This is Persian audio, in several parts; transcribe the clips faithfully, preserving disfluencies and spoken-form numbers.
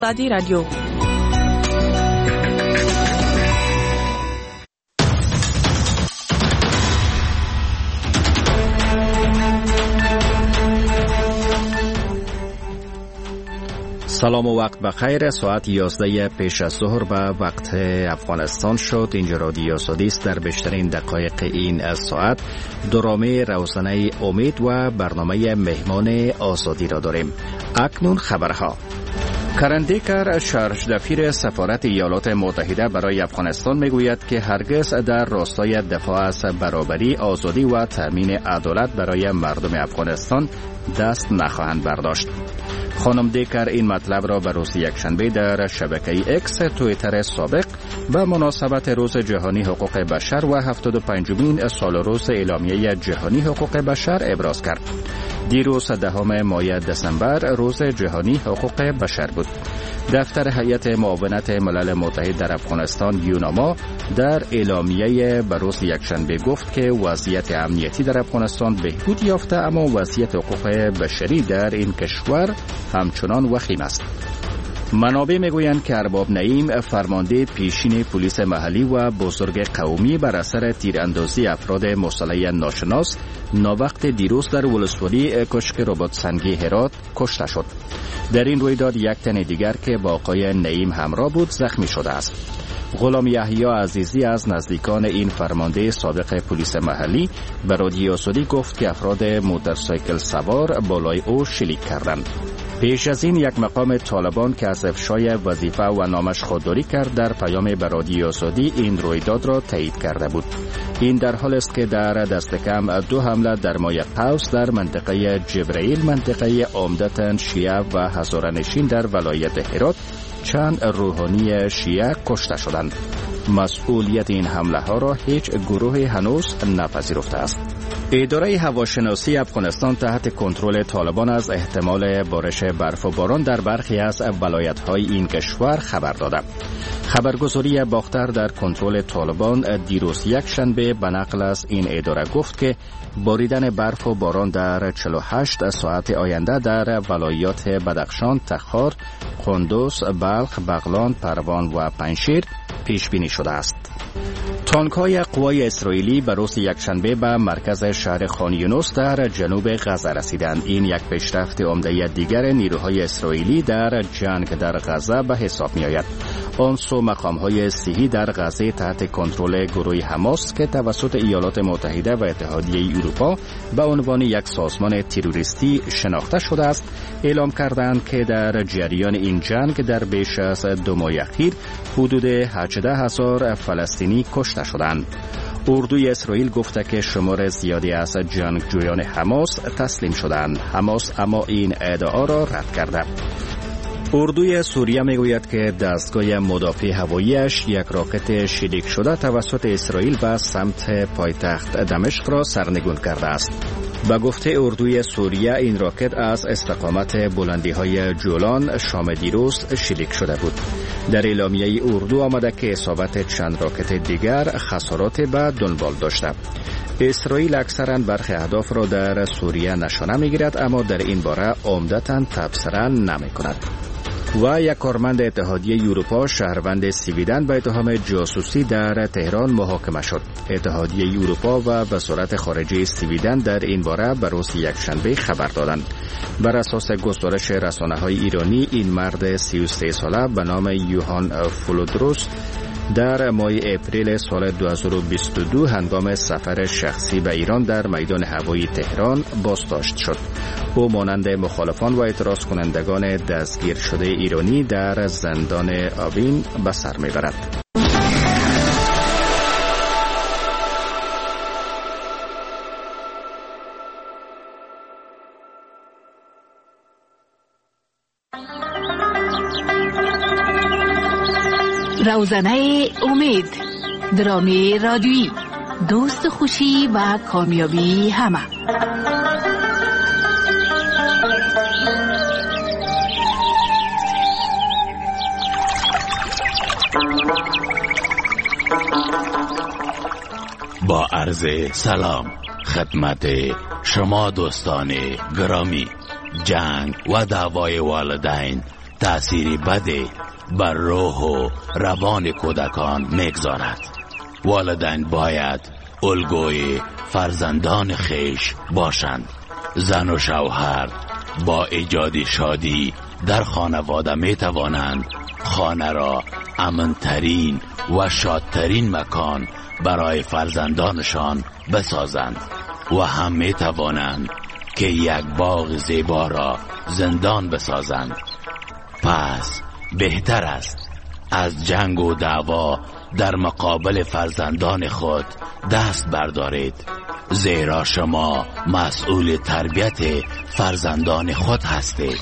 آزادی رادیو. سلام و وقت بخیر. ساعت یازده پیش از ظهر به وقت افغانستان شد. اینجا رادیو آزادی است. در بیشترین دقایق این از ساعت درامه روزانه امید و برنامه مهمان آزادی را داریم. اکنون خبرها. کرن دیکر شرجدفیر سفارت ایالات متحده برای افغانستان میگوید که هرگز در راستای دفاع از برابری، آزادی و تامین عدالت برای مردم افغانستان دست نخواهند برداشت. خانم دیکر این مطلب را به روز یکشنبه در شبکه اکس توییتر سابق به مناسبت روز جهانی حقوق بشر و هفتاد و پنجمین سال روز اعلامیه جهانی حقوق بشر ابراز کرد. دیروز دهم ماه دسامبر روز جهانی حقوق بشر بود. دفتر هیئت معاونت ملل متحد در افغانستان یوناما در اعلامیه به روز یکشنبه گفت که وضعیت امنیتی در افغانستان بهبود یافته، اما وضعیت حقوق بشری در این کشور همچنان وخیم است. منابع میگویند که ارباب نعیم، فرمانده پیشین پلیس محلی و بزرگ قومی، بر اثر تیراندازی افراد مسلح ناشناس ناوقت دیروز در ولسوالی کشک رباط سنگی هرات کشته شد. در این رویداد یک تن دیگر که با آقای نعیم همراه بود زخمی شده است. غلام یحیی عزیزی از نزدیکان این فرمانده سابق پلیس محلی به رادیو آزادی گفت که افراد موتورسایکل سوار بالای او شلیک کردند. پیش از این یک مقام طالبان که از افشای وظیفه و نامش خودداری کرد در پیام به رادیو آزادی این رویداد را تایید کرده بود. این در حال است که در دست کم دو حمله در ماه قوس در منطقه جبرائیل، منطقه عمدتاً شیعه و هزاره‌نشین در ولایت هرات، چند روحانی شیعه کشته شدند. مسئولیت این حمله ها را هیچ گروه هنوز نپذیرفته است. اداره هواشناسی افغانستان تحت کنترل طالبان از احتمال بارش برف و باران در برخی از ولایت‌های این کشور خبر داده. خبرگزاری باختر در کنترل طالبان دیروز یک شنبه به نقل از این اداره گفت که باریدن برف و باران در چهل و هشت ساعت آینده در ولایات بدخشان، تخار، قندوز، بلخ، بغلان، پروان و پنجشیر پیش بینی شده است. تانک‌های قوای اسرائیلی به روز یکشنبه به مرکز شهر خان یونس در جنوب غزه رسیدند. این یک پیشرفت عمده دیگر نیروهای اسرائیلی در جنگ در غزه به حساب می‌آید. آن سو مقام‌های صحی در غزه تحت کنترل گروه حماس که توسط ایالات متحده و اتحادیه اروپا به عنوان یک سازمان تروریستی شناخته شده است، اعلام کردند که در جریان این جنگ در بیش از دو ماه اخیر حدود هجده هزار فلسطینی کشته شدند. اردوی اسرائیل گفته که شمار زیادی از جنگجویان حماس تسلیم شدند. حماس اما این ادعا را رد کرده. اردوی سوریه میگوید که دستگاه مدافع هواییش یک راکت شلیک شده توسط اسرائیل به سمت پایتخت دمشق را سرنگون کرده است. به گفته اردوی سوریه این راکت از استقامت بلندی‌های جولان شام دیروز شلیک شده بود. در اعلامیه اردو آمده که اصابت چند راکت دیگر خسارات به دنبال داشته. اسرائیل اکثراً برخی اهداف را در سوریه نشانه میگیرد، اما در این باره عمدتاً تبصره نمی‌کند. و یک کارمند اتحادیه اروپا شهروند سویدن به اتهام جاسوسی در تهران محاکمه شد. اتحادیه اروپا و وزارت خارجه سویدن در این باره به روز یکشنبه خبر دادند. بر اساس گزارش رسانه‌های ایرانی، این مرد سی و سه ساله به نام یوهان فولودروس در ماه اپریل سال دو هزار و بیست و دو هنگام سفر شخصی به ایران در میدان هوایی تهران بازداشت شد. او مانند مخالفان و اعتراض کنندگان دستگیر شده ایرانی در زندان آوین به سر میبرد. روزنه امید، درامه رادیویی، دوست خوشی و کامیابی همه. با عرض سلام خدمت شما دوستان گرامی. جنگ و دعوای والدین تأثیری بدی بر روح و روان کودکان میگذارد. والدین باید الگوی فرزندان خیش باشند. زن و شوهر با ایجاد شادی در خانواده می توانند خانه را امن‌ترین و شادترین مکان برای فرزندانشان بسازند و هم می توانند که یک باغ زیبا را زندان بسازند. پس بهتر است از جنگ و دعوا در مقابل فرزندان خود دست بردارید، زیرا شما مسئول تربیت فرزندان خود هستید.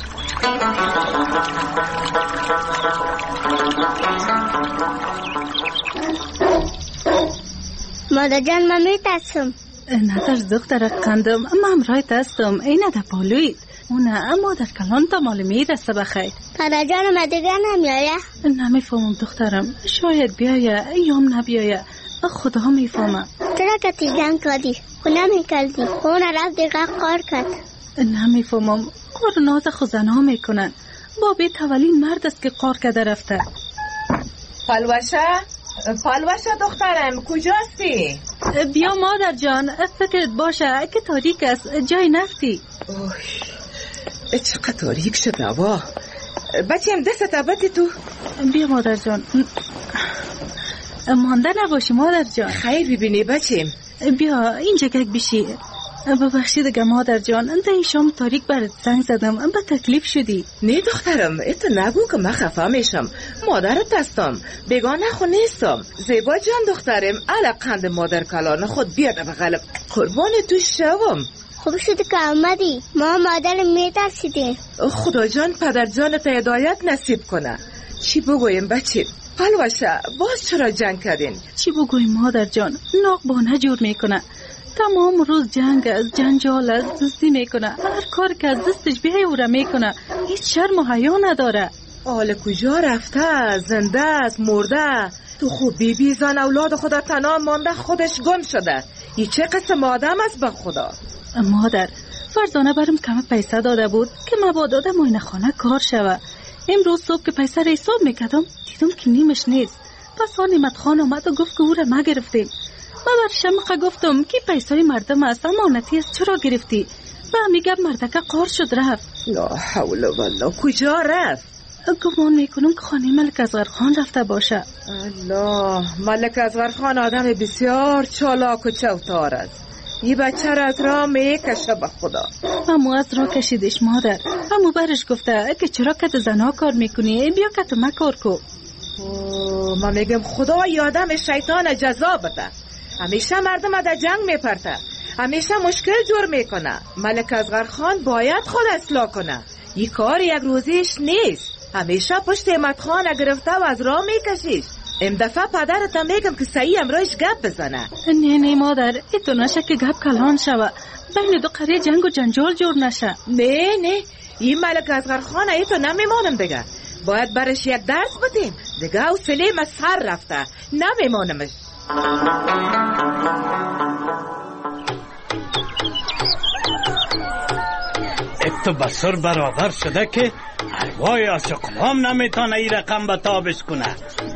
مادر جان من میترسم. ندرس دختر قندم، من امرایت هستم. این ده پالوید اونه مادر کلان تا مال میرسه بخیر. مادر جان ما دیگه نمیایه؟ نمیفهمم دخترم، شاید بیایه یام نبیایه، خدا میفهمم. چرا که تی جنگ کردی؟ خونه میکردی اون رفت دیگه قار کرد. نمیفهمم، قار ناز خوزن ها میکنن. بابی تولین مرد است که قار کده رفته. پالوشه پالوشه دخترم کجاستی؟ بیا مادر جان، فکرت باشه که تاریک است، جای نفتی. اوه چقدر تاریک شد نوا. بچیم دست تبتی تو. بیا مادر جان، مانده نباشی مادر جان. خیر ببینی بچیم. بیا اینجا گک بشی. ببخشید دیگه مادر جان، ده شام تاریک برات زنگ زدم، به تکلیف شدی. نه دخترم، ات نگو که من خفه میشم. مادرت هستم، بیگانه خو نیستم. زیبا جان دخترم، علقند مادر کلان خود بیاد بغلم، قربان تو شوم. خوب شد که آمدی، ما مادر میترسیدیم. خدا جان پدر جانت هدایت نصیب کنه. چی بگویم بچه؟ پالوشه باز چرا جنگ کردین؟ چی بگویم مادر جان؟ ناق بانه جور میکنه، تمام روز جنگ از جنجال از دستی میکنه، هر کار که از دستش بیای او را میکنه، هیچ شرم و حیا نداره. حال کجا رفته؟ زنده است مرده؟ تو خوب بی بی زن اولاد خدا تنها مانده، خودش گم شده. این چه قسم آدم است به خدا؟ مادر فرزانه برم کم پیسه داده بود که مبادا در معاینه خانه کار شوه. امروز صبح که پیسه را حساب میکردم دیدم که نیمش نیست. پس آن نعمت خان آمد و گفت که او را ما گرفتیم. ما بر شمقه گفتم که پیسه مردم است، امانتی است، چرا گرفتی؟ و میگم مردکه قار شد رفت. لا حول والله. کجا رفت؟ گمان میکنم که خانه ملک اصغر خان رفته باشه. الله، ملک اصغر خان آدم بسیار چالاک و چوتار است. این بچه را از راه میکشه به خدا. همو از راه کشیدش مادر. همو برش گفته که چرا کت زنا کار میکنی، بیا کت ما کار کو. من میگم خدا یادم شیطان جزا بده. همیشه مردم در جنگ میپرته، همیشه مشکل جور میکنه. ملک اصغر خان باید خود اصلاح کنه. این کار یک روزیش نیست. همیشه پشت امت خان گرفته و از راه میکشیش. ام دفعه پدرت میگم که صحیح امرایش گپ بزنه. نه نه مادر، ایتو نشه که گپ کلان شوه، بین دو قریه جنگ و جنجال جور نشه. نه نه، این ملک اصغر خان ایتو نمیمانم دیگه. باید برش یک درس بدیم دیگه. او سلیم از سر رفته، نمیمانمش. اتو بسر برابر شده که ارواح عاشقام نمیتونه این رقم به تابش کنه.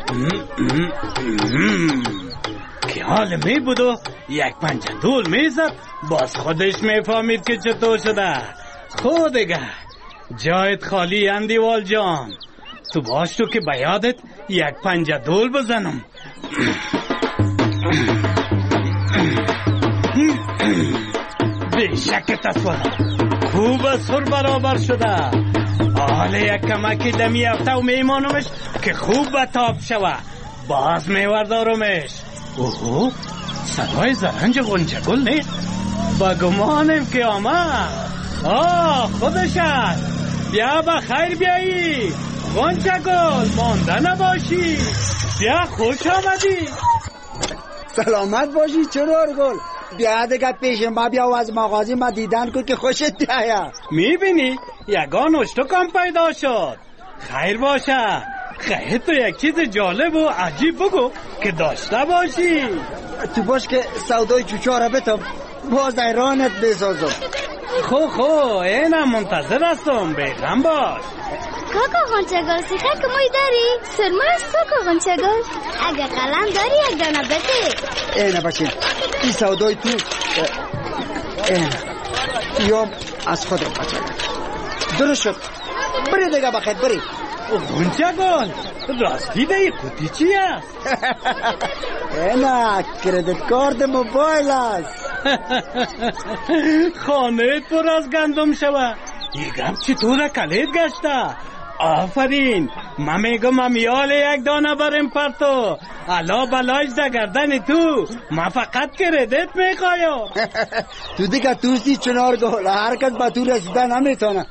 که حال می بود و یک پنجه دول میزد، باز خودش میفهمید که چطور شده. خود دیگه جایت خالی اندیوال جان، تو باش تو که به یادت یک پنجه دول بزنم. بیشک تصویر خوب سر برابر شده. حالا یک کمکی دمی افته و میمانمش که خوب به تاب شوه، باز میوردارمش. اوهو، صدای زرنج غنچه گل نیست؟ با گمانم که آمد. آه خودش است. بیا با خیر بیایی غنچه گل، مانده نباشی. بیا خوش آمدی. سلامت باشی چرار گل. بیا دیگه پیش ما بیا و از مغازی ما دیدن کن که خوشت بیاید. میبینی یگان اشتکم پیدا شد. خیر باشه. خیر تو یک چیز جالب و عجیب بگو که داشته باشی. تو باش که سودای چوچاره بتم باز ایرانت بسازم. خو خو اینم منتظر هستم، بیغم باش. کاکا غنچگل سیخه که موی داری؟ سرما است کاکا غنچگل. اگه قلم داری یک دانه بده. اینه بچه این سودای تو اینه یا از خودم بچه درست شد. بری دیگه بخیر بری. غنچگل راستی دی قوطی چی است؟ اینه کردیت کارت موبایل است. خانه پر از گندم شوه. این گپ چطور کلید گشته؟ آفرین. من میگم امیال یک دانه بریم پرتو. الا بلایش در گردن تو. من فقط کردیت میخوایم. تو دیگه توستی چنار گل هر کس با تو رسیده نمیتونه.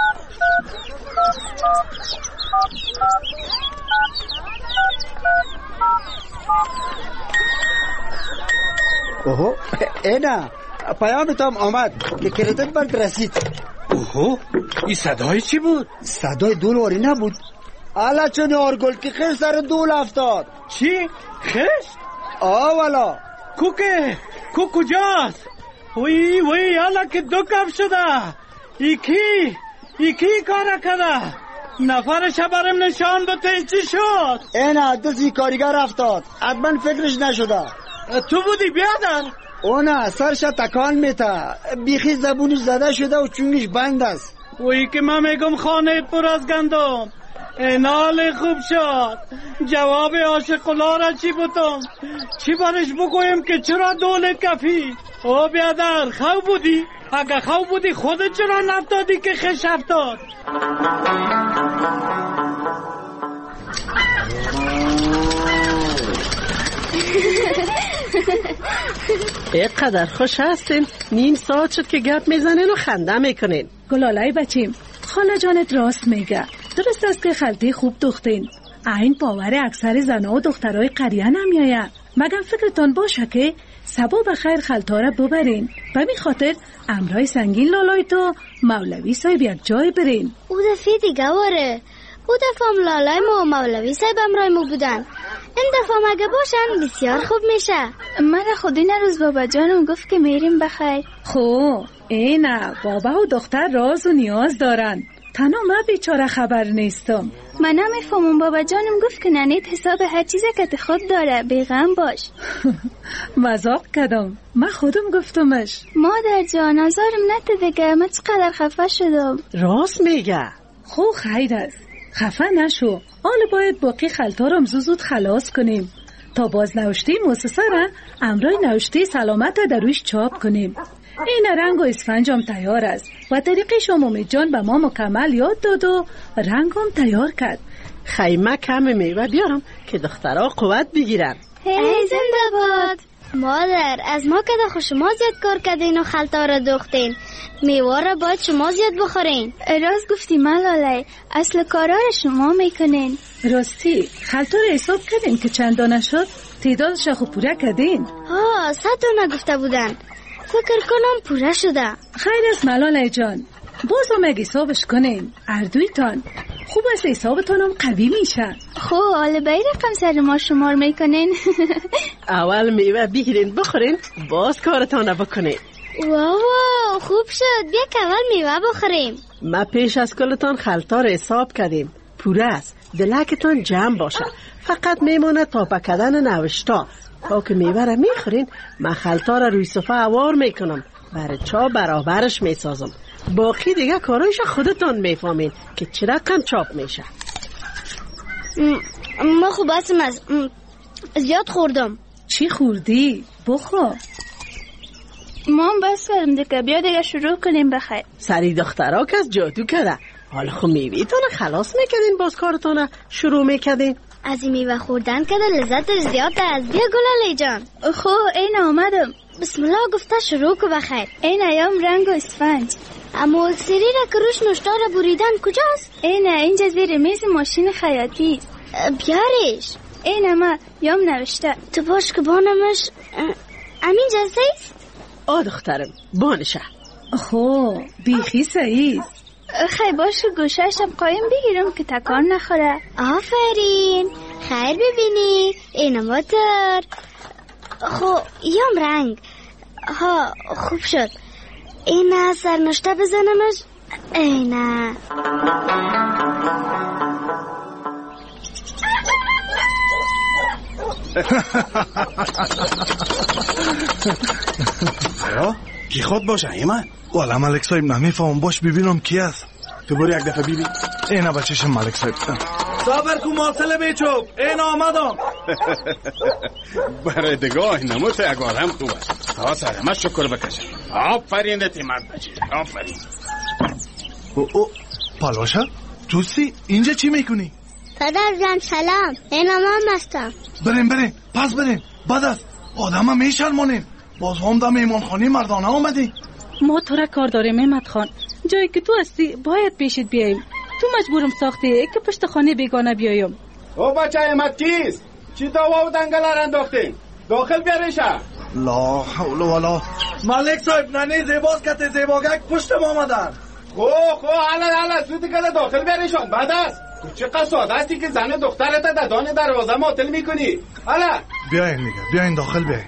اوهو اینا پیامتام آمد که کردیت بند رسید. اوهو این صدای چی بود؟ صدای دلاری نبود. الا چون آرگل که خیلی سر دول افتاد. چی؟ خشت؟ آه والا کو که کو کجاست؟ وی وی الا که دو کف شده. ایکی ایکی کارا کرده. نفرش برم نشان بده چی شد؟ اینا دستی کاریگر افتاد. حتما فکرش نشده. تو بودی بیادر؟ اونا سرش تکان میته. بیخی زبونش زده شده و چونگش بند است. وی که من میگم خانه پر از گندم. اینال خوب شد. جواب عاشقولا را چی بودم؟ چی برش بگویم که چرا دول کفی؟ او بیادر خو بودی؟ اگه خو بودی خودت چرا نفتادی که خش افتاد؟ اینقدر خوش هستین. نیم ساعت شد که گپ میزنین و خنده میکنین. گلالای بچیم خاله جانت راست میگه. درست است که خلطه خوب دوختین. این باور اکثر زنها و دخترای قریه نمیایه. مگم فکرتان باشه که سبا بخیر خلطه را ببرین. به می خاطر امرای سنگین لالای تو مولوی صاحب یک جای برین. او دفعه دیگه واره. او دفعه هم لالای ما و مولوی صاحب امرای ما بودن. این دفعه مگه باشن بسیار خوب میشه. من خود این روز بابا جانم گفت که میریم بخیر. خو اینه بابا و دختر راز و نیاز دارن. تنها من بیچاره خبر نیستم. من نمیفهمم. بابا جانم گفت که ننیت حساب هر چیزی که خود داره بیغم باش. مذاق کردم. من خودم گفتمش. مادر جان نظرم نته دیگه. من چقدر خفه شدم. راست میگه. خو خیر است. خفه نشو. حالا باید باقی خلطه را زود خلاص کنیم تا باز نوشته مؤسسه را امرای نوشته سلامت در رویش چاپ کنیم. این رنگ و اسفنجم تیار است و طریقه شما جان به ما مکمل یاد داد و رنگم تیار کرد. خیمه کم میوه بیارم که دخترها قوت بگیرن. ای زنده باد. مادر از ما که دخو شما زیاد کار کردین و خلطه را دوختین. میوه را باید شما زیاد بخورین. راست گفتی ملاله. اصل کارا را شما میکنین. راستی خلطه را حساب کردین که چند دانه شد؟ تعدادش را خوب پوره کردین؟ ها صد دانه گفته بودن. فکر کنم پوره شده. خیر است ملاله جان. بازم اگه حسابش کنین اردویتان خوب است حسابتانم قوی میشه. خو حالا بای رقم سر ما شمار میکنین. اول میوه بگیرین بخورین باز کارتان رو بکنین. واو خوب شد. بیا که اول میوه بخوریم. ما پیش از کلتان خلطه رو حساب کردیم. پوره است. دلکتان جمع باشه. فقط میمونه تا پکدن نوشتا. تا که میوه رو میخورین من خلطه رو روی صفحه اوار میکنم. برای چا برابرش میسازم. باقی دیگه کارایش خودتان میفهمین که چه رقم چاپ میشه. ما خوب هستم از زیاد خوردم. چی خوردی؟ بخور. ما هم بس کردم دیگه. بیا دیگه شروع کنیم بخیر. سری دخترها که از جادو کرده. حالا خب میویتان خلاص میکردین باز کارتان شروع میکردین. از این میوه خوردن که لذت زیاد از. بیا گلاله جان. خو این آمدم. بسم الله گفته شروع که بخیر. این ایام رنگ و اسفنج. اما اکسیری را که روش نوشته را بریدن کجاست؟ این اینجا زیر میز ماشین خیاطی است. بیارش. این اما یام نوشته. تو باش که بانمش امین جلسه است؟ آه دخترم بانشه. خو بیخی سعید. خیلی باشه گوشهشم قایم بگیرم که تکان نخوره. آفرین. خیر ببینی. این موتر. خو یام رنگ. ها خوب شد. این سرنوشته بزنمش. اینه یا کی خود باشه ایمان؟ والا ملک صاحب نمیفهم، باش ببینم کی است. تو برو یک دفعه ببین. اینا بچه‌شم ملک صاحب. صبر کو ماصله بیچوب، اینا آمدم. برای دگاه نموت یک آدم خوب است. تا سرمت شکر بکشم. آفرین دتی مرد بچه، آفرین. او او پالوشا توسی اینجا چی میکنی؟ پدر جان سلام، اینا من هستم. بریم بریم پس بریم. بعد از آدم هم میشرمونیم. باز هم در میمانخانه مردانه آمدی. ما تو را کار داریم احمد خان. جایی که تو هستی باید پیشت بیاییم. تو مجبورم ساختی که پشت خانه بیگانه بیایم. او بچه احمد کیست؟ چی دوا و دنگل را انداختین؟ داخل بیاریشه. لا حول ولا. ملک صاحب ننه زیباز کت زیباگک پشتم آمدن. خو خو حالا حالا زودی که داخل بیاریشون. بعد است چقدر ساده هستی که زن دخترت در دان دروازه معطل میکنی. حالا بیاین دیگه، بیاین داخل بیاین.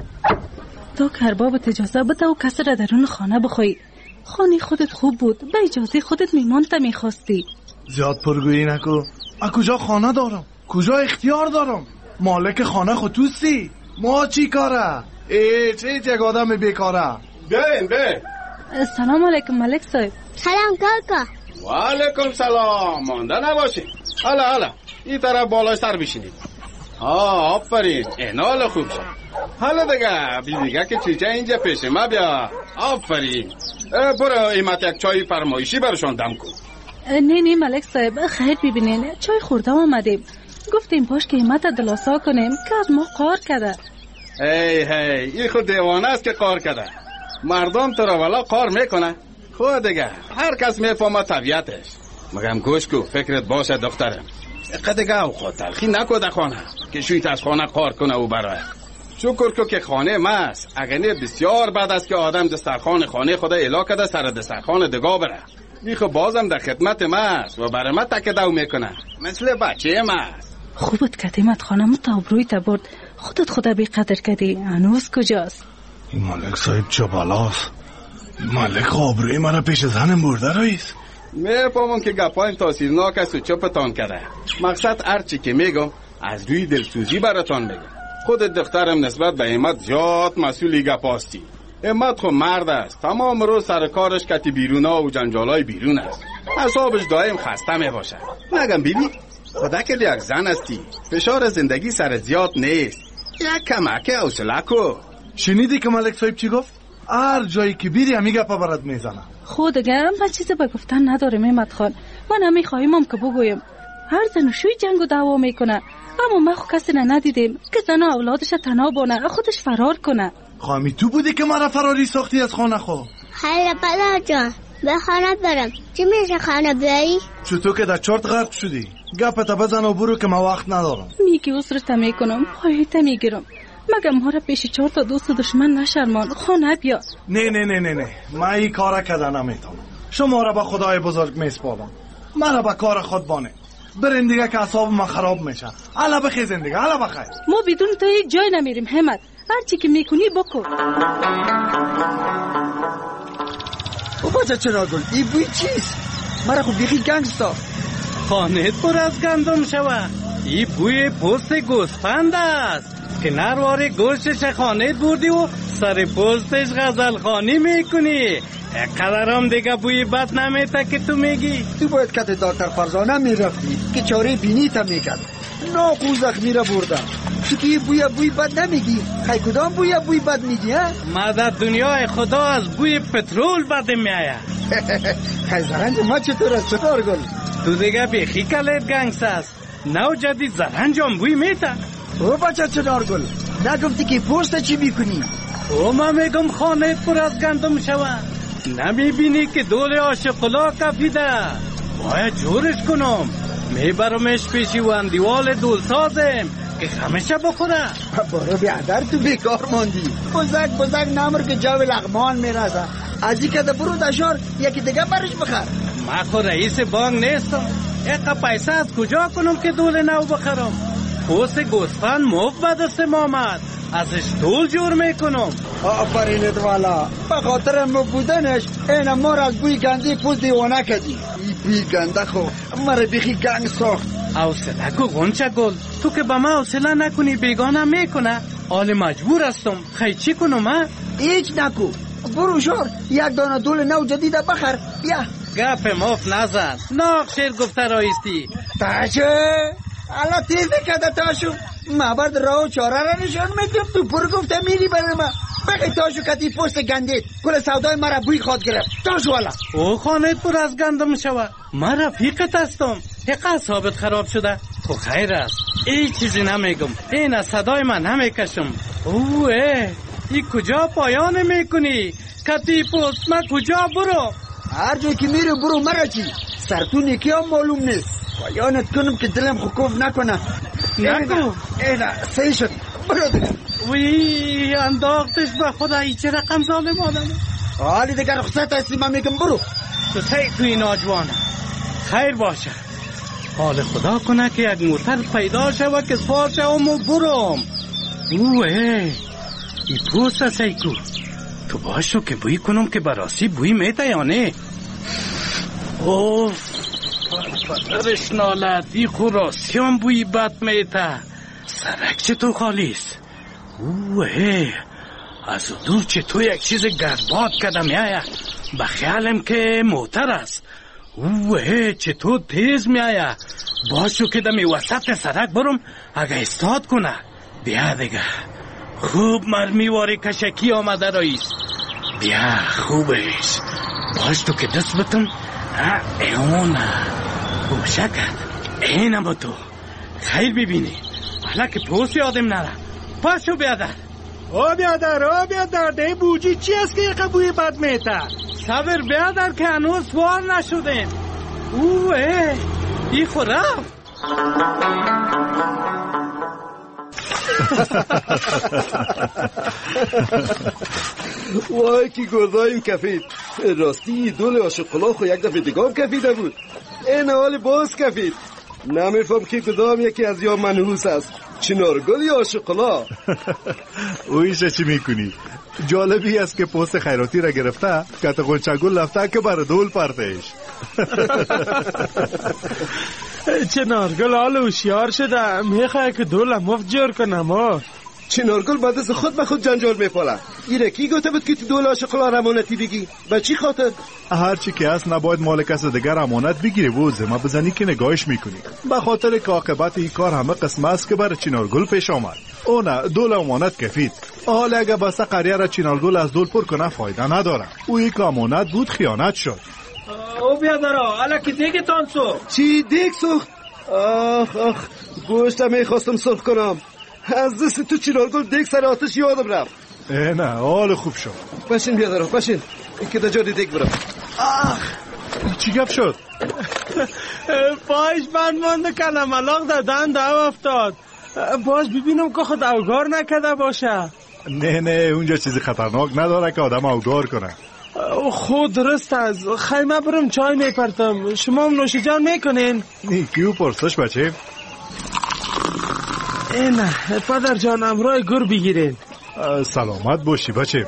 تو که اربابت اجازه بده و کسی را درون خانه بخوایی. خانه خودت خوب بود، به اجازه خودت میمان تا میخواستی. زیاد پرگویی نکو. از کجا خانه دارم؟ کجا اختیار دارم؟ مالک خانه خود توستی. ما چی کاره؟ ای چه یک آدم بیکاره. بیاین بیاین. سلام علیکم ملک صاحب. سلام کاکا. و علیکم سلام. مانده نباشید. حالا حالا این طرف بالای سر بشینید. آه آفرین، اینال خوب شد. حالا دیگه بی دیگه که چیچه اینجا پیش ما بیا. آفرین. برو ایمت یک چای فرمایشی برشان دم کن. نه نه ملک صاحب خیر ببینین، چای خورده آمدیم. گفتیم باش که ایمت دلاسا کنیم که از ما قار کرده. هی هی این خود دیوانه است که قار کرده. مردم تو را والا قار میکنه. خود دیگه هر کس میفهمه طبیعتش. مگم گوش کو فکرت باشه دخترم. اقا دیگه او خود تلخی نکو در خانه که شویت از خانه قار کنه او برای. شکر کو که خانه ماست. اگه بسیار بعد است که آدم دسترخوان خانه خدا الا کده سر دسترخوان دگاه بره. میخو بازم در خدمت ماست و برای ما تکه دو میکنه مثل بچه ماست. خوبت کدیمت خانم تا ابروی تبرد. خودت خدا بی قدر کدی. هنوز کجاست؟ این ملک صاحب چه بلاست. ملک آبروی من پیش زنم برده رئیس. میفهمم که گپایم تاثیرناک است و چپتان کرده. مقصد هرچی که میگم از روی دلسوزی براتان میگم. خود دخترم نسبت به احمد زیاد مسئولی گپاستی. احمد خو مرد است، تمام روز سر کارش کتی بیرونا و جنجالای بیرون است. حسابش دائم خسته می باشه. نگم بیبی خدا که یک زن استی، فشار زندگی سر زیاد نیست. یک کمک حوصله کو. شنیدی که ملک صاحب چی گفت؟ هر جایی که بیری همی گپا برات میزنه. خود دیگه من چیزی به گفتن ندارم احمد خان. من همی خواهیم که بگویم هر زن و شوی جنگ و دعوا میکنه، اما ما خو کسی ندیدیم که زن اولادش تنها بانه خودش فرار کنه. خواهمی تو بودی که مرا فراری ساختی از خانه خو؟ حالا پدر جان به خانه برم. چی میشه خانه بیایی؟ چطور که در چرت غرق شدی؟ گپتا بزن و برو که ما وقت ندارم. میگی اصرت میکنم، پاییت میگیرم. مگم ما را پیش چهار تا دوست دشمن نشرمان. خانه بیا. نه نه نه نه نه ما این کارا کده نمیتونم. شما را به خدای بزرگ میسپارم. من به کار خود بانه. برین دیگه که اعصاب من خراب میشه. الا بخیزین دیگه، الا بخیر. ما بدون تو هیچ جای نمیریم همت. هر چی که میکنی بکن. او بچه چرا گل این بوی چیست؟ مرا خود بیخی گنگستا. خانه پر از گندم شوه. این بوی پوست گوسفند است که نروار گوشتش خانه بردی و سر پوستش غزل خانی میکنی. اقدر هم دیگه بوی بد نمیته که تو میگی. تو باید کت دکتر فرزانه میرفتی که چاره بینی تا میکرد. ناقو زخمی را بردم. تو که بوی بوی بد نمیگی، خی کدام بوی بوی بد میگی ها؟ ما در دنیای خدا از بوی پترول بد میآید. خی زرنج ما چطور است چطور گل؟ تو دیگه بیخی کلید گنگس است. نو جدید زرنج هم بوی میته. او بچه چنار گل نگفتی که پوست چی میکنی؟ او ما میگم خانه پر از گندم شوه. نمیبینی که دور آشقلا کفیده؟ باید جورش کنم. میبرمش پیشی و اندیوال دول سازم که خمشه بخوره. برو بیادر تو بیکار ماندی. بزرگ بزرگ نمر که جو لغمان میرزه. ازی که ده برو دشار یکی دیگه برش بخر. ما خو رئیس بانک نیستم. اقا پیسه از کجا کنم که دول نو بخرم؟ پوست گوسفند مفت به دست آمد. ازش دول جور میکنم. آفرینت والا به خاطر ما بودنش این ما را از بوی گندی پوست دیوانه کردی. ای بوی گنده خو مرا بیخی گنگ ساخت. حوصله کو غنچه گل، تو که به من حوصله نکنی بیگانه میکنه. حال مجبور هستم. خیلی چی کنم من؟ هیچ نکو، برو شور یک دانه دول نو جدیده بخر. بیا گپ مفت نزن، ناق شیر گفته رایستی. تاشه حالا تیزه کده تاشو، معبرد راه و چاره را نشان میدیم. تو پر گفته میری برای من. بگی تاشو کتی پست گندید کل سودای مرا بوی خواد گرفت. تاشو والا او خانه پر از گندم شوه. من رفیقت هستم. حقا ثابت خراب شده. تو خیر است، ای چیزی نمیگم. این از صدای من نمیکشم. اوه ای کجا پایان میکنی؟ کتی پست من کجا برو؟ هر جای که میره برو، مرا چی؟ سرتون یکی هم معلوم نیست. پایانت کنم که دلم خوکوف نکنه. نکن. اینا سهی شد، برو دیگه. وی انداختش به خدا. ای چه رقم ظالمانه. حالی دیگر رخصت هستی، من میگم برو. تو تی توی ناجوانه. خیر باشه، حال خدا کنه که یک موتر پیدا شوه که سوار شوم و برم. اوه ای پوست سیکو، تو باشو که بوی کنم که براسی بوی میته یا نه. اوف پدرش نالد، ای خوراسی هم بوی بد میته. سرک چطور خالیست؟ اوه ای از دور چطور یک چیز گرباد کده میایه. بخیالم که موتر است. اوه چطور تیز میایه. باشو که دمی وسط سرک برم اگه استاد کنه. بیا دیگه، خوب مرمیواری کشکی آمده رایست. بیا خوبش. باش تو که دست بتم. ایونه گوشه کرد. اینه با تو خیر ببینی. حالا که پوست یادم نره. پاشو بیادر. او بیادر او بیادر ده بوجی چی است که یک بوی بد میته؟ صبر بیادر که هنوز سوار نشدین. اوه ای خورم. وای که گردایم کفید. راستی دول آشقلا خو یک دفعه دیگام کفیده بود. این حال باز کفید. نمیفهم که کدام یکی از یا منحوس است، چنارگل یا آشقلا. اویشه چی میکنی؟ جالبی است که پست خیراتی را گرفته که تا غنچگل رفته که بر دول پرتش. چنارگل حال هوشیار شده، میخواه که دول مفت جور کنم. ها چنارگل بعد از خود به خود جنجال میپاله. ایره کی گفته بود که تو دول آشقلا را امانتی بگی؟ به چی خاطر؟ هر چی که هست نباید مال کس دیگر امانت بگیری و زما بزنی که نگاهش میکنی. به خاطر که عاقبت این کار همه قسم است که بر چنارگل پیش آمد. او نه دول امانت کفید. حالا اگه بسته قریه را چنارگل از دول پر کنه فایده نداره. او یک امانت بود خیانت شد. او بیادرها حالا که دیگه تان سوخت. چی دیگ سوخت؟ آخ آخ گوشت میخواستم سرخ کنم. از دست تو چنارگل دیگ سر آتش یادم رفت. نه حال خوب شد. بشین بیادرها بشین که در جای دیگ برم. آخ چی گپ شد؟ پایش بند مانده کنم ملاق دادن دو افتاد. باش ببینم که خود اوگار نکده باشه. نه نه اونجا چیزی خطرناک نداره که آدم اوگار کنه. خود درست است. خیمه برم چای میپرتم. شما هم نوش جان میکنین؟ نه کیو پرسش بچه؟ اینه پدر جان امرای گر بگیرین. سلامت باشی بچه.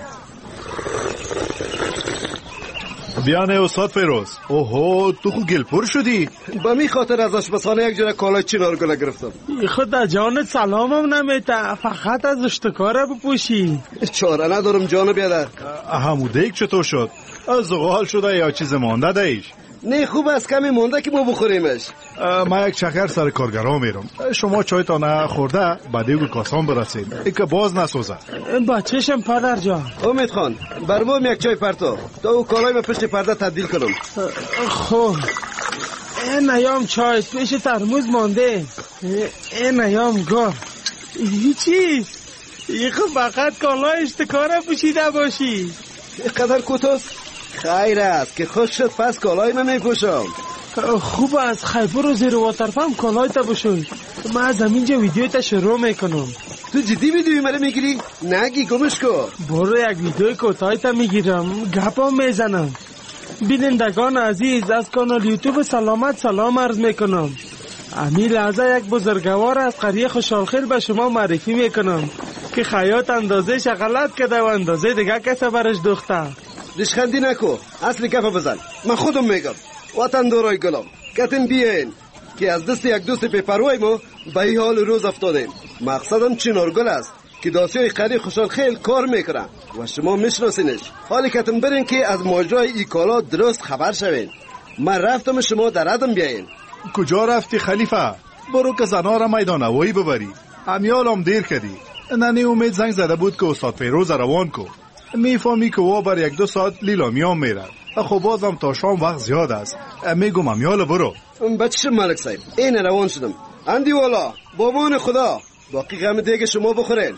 بیانه استاد فیروز. اوهو تو خو گلپور شدی؟ با می خاطر از آشپزخانه یک جوره کالای چنارگل گرفتم. خود در جانت سلامم نمیته، فقط از اشتکاره بپوشی. چاره ندارم جانو بیادر. همو دیگ چطور شد؟ از زغال شده یا چیز مانده دایش؟ نه خوب است کمی مونده که ما بخوریمش. ما یک چکر سر کارگرها میرم. شما چای تا نه خورده با دیگو کاسان برسید ای که باز نسوزه. بچهشم پدر جان. امید خان برمون یک چای پرتو تا او کالای ما پشت پرده تبدیل کنم. خب این ایام چای پیش ترموز مانده. این ایام گار هیچی. این خب فقط کالای اشتکاره پوشیده باشی. اینقدر کوتاست؟ خیر است که خوش شد پس کالای من میپوشم. خوب است خیبر رو زیر واترفم کالای تا بشوی. من از همینجا ویدیو تا شروع میکنم. تو جدی ویدیوی مرا میگیری؟ نگی گمش کن. برو یک ویدیو کوتاه تا میگیرم گپام میزنم. بینندگان عزیز از کانال یوتیوب سلامت سلام عرض میکنم. امی لحظه یک بزرگوار از قریه خوشحالخیر به شما معرفی میکنم که خیاط اندازه شغلت کده و اندازه دیگه کسا برش دوخته. دشخندی نکو اصلی گفه بزن. من خودم میگم وطن دارای گلم کتن بیاین که از دست یک دوست بی‌پروای ما به این حال روز افتادیم. مقصدم چنارگل است که داسیای قری خوشحال خیل کار میکنن و شما میشناسینش. حالی کتن برین که از ماجرای ای کالا درست خبر شوین. من رفتم شما در عدم بیاین. کجا رفتی خلیفه؟ برو که زنا را میدان هوایی ببری. امیالم دیر کردی. ننی امید زنگ زده بود که استاد فیروز روان کو. میفهمی که او بر یک دو ساعت لیلامیان میرد. خب بازم تا شام وقت زیاد است. میگم امیال برو. بچه ملک صاحب این روان شدم. اندی والا بامان خدا باقی غم دیگه شما بخورین.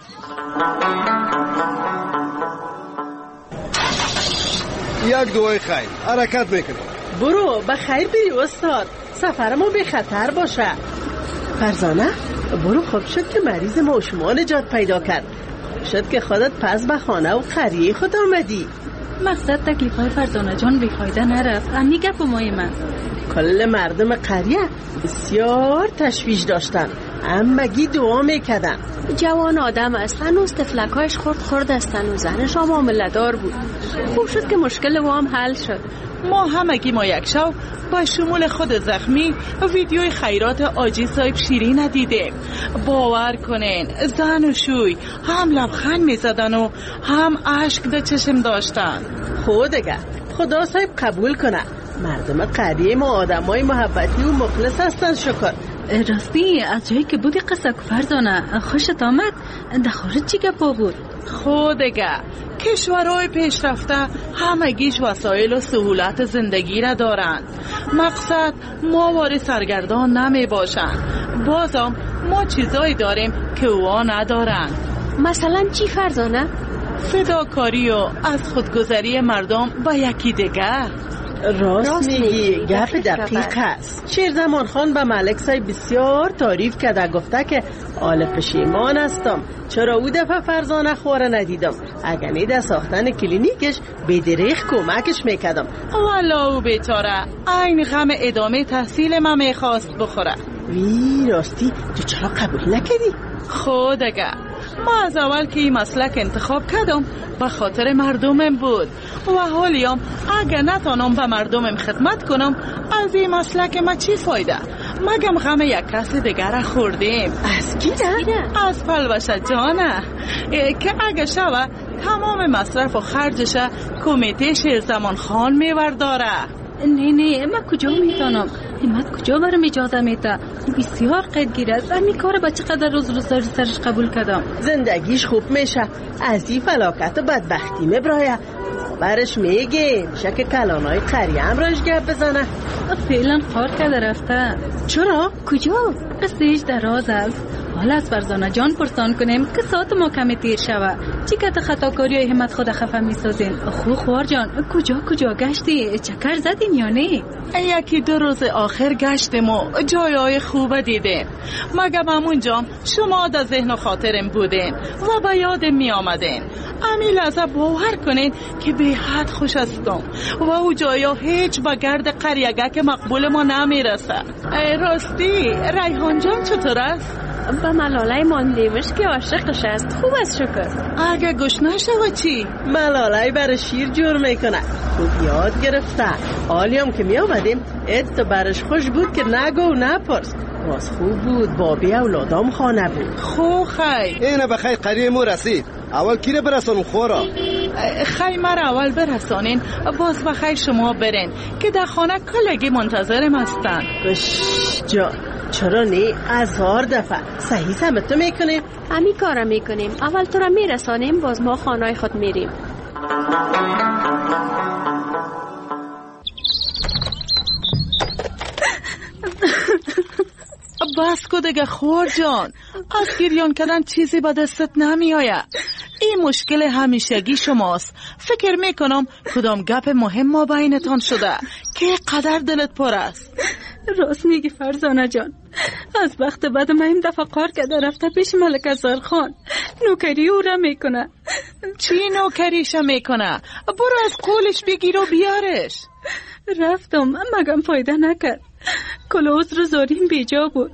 یک دوای خیر حرکت میکنم. برو بخیر بری استاد. سفر ما به خطر باشه. فرزانه برو. خوب شد که مریض ما شما نجات پیدا کرد. شد که خودت پس به خانه و قریه خود آمدی. مقصد تکلیف های فرزانه جان بیفایده نرفت. امی گپ و مای من کل مردم قریه بسیار تشویش داشتن، امگی دعا میکدن. جوان آدم است، هنوز تفلکایش خورد خورد استن و زنش هم معامله دار بود. خوب شد که مشکل و هم حل شد. ما همگی ما یک شو با شمول خود زخمی ویدیوی خیرات آجی صاحب شیرین ندیدیم. باور کنین زن و شوی هم لبخند میزدن و هم عشق در چشم داشتن. خودگه خدا صاحب قبول کنه. مردم قریه ما آدمای محبتی و مخلص هستن. شکر. راستی از جایی که بودی قصه فرزانه خوشت آمد؟ در خارج چی گپا بود؟ خودگه کشورهای پیشرفته همگیش وسایل و سهولت زندگی را دارند. مقصد ما واری سرگردان نمی باشند. بازم ما چیزایی داریم که اوها ندارند. مثلا چی فرزانه؟ فداکاری و از خودگذری مردم با یکی دیگر. راست, راست میگی. گپ دقیق است. شیرزمان خان به ملک صاحب بسیار تعریف کرده، گفته که آل پشیمان هستم چرا او دفعه فرزانه خوره ندیدم. اگر نی در ساختن کلینیکش به دریغ کمکش میکردم. والا او بیچاره این غم ادامه تحصیل من میخواست بخوره. وی راستی تو چرا قبول نکردی؟ خودگه ما از اول که این مسلک انتخاب کردم به خاطر مردمم بود و حالیم اگر نتانم به مردمم خدمت کنم از این مسلک ما چی فایده؟ مگم غم یک کس دیگر خوردیم. از کی ده؟ از پلوشه جانه که اگر شوه تمام مصرف و خرجش کمیته شیرزمان خان میورداره. نه نه من کجا میتونم؟ همت کجا برم اجازه میده؟ بسیار قدگیر است. امی کار با چقدر روز روز داری سرش قبول کردم. زندگیش خوب میشه. از این فلاکت و بدبختی مبرایه برش میگه شک کلانای قریه هم راش گپ بزنه. فعلا کار کرده رفته. چرا؟ کجا؟ قصهش دراز است. حالا از فرزانه جان پرسان کنیم که ساعت ما کمی تیر شوه. چی که خطاکاری های همت خود خفه میسازین؟ خو خوار جان کجا کجا گشتی؟ چکر زدین یا نه؟ یکی دو روز آخر گشتیم و جایای خوب دیدیم. مگم همونجا شما در ذهن و خاطرم بودین و به یادم می آمدین. امی لحظه باور کنین که به حد خوش هستم و او جایا هیچ با گرد قریگه که مقبول ما نمی رسه. راستی ریحان جان چطور است؟ با ملاله ماندیمش که عاشقش است. خوب است شکر. اگه گوش نشوه چی؟ ملاله برای شیر جور میکنه. خوب یاد گرفته. حالیم که می آمدیم ات برش خوش بود که نگو و نپرس. باز خوب بود. بابی اولادام خانه بود. خو خی اینه بخیر قریه مو رسید. اول کی رو برسانم خورا؟ خی مرا اول برسانین باز بخیر شما برین که در خانه کلگی منتظرم هستن. بش جان چرا نی؟ هزار دفعه صحیح سمتو میکنیم. همی کارم میکنیم. اول تو را میرسانیم باز ما خانه خود میریم. بس کو دیگه خور جان. از گریان کردن چیزی به دستت نمی آید. این مشکل همیشگی شماست. فکر میکنم کدام گپ مهم ما بینتان شده که قدر دلت پر است. راست میگی فرزانه جان. از وقت بعد ما این دفعه قار کرده رفته پیش ملک ازار خان. نوکری او را میکنه. چی نوکریش میکنه؟ برو از قولش بگیر و بیارش. رفتم مگم فایده نکرد. کل عذر زاریم بیجا بود.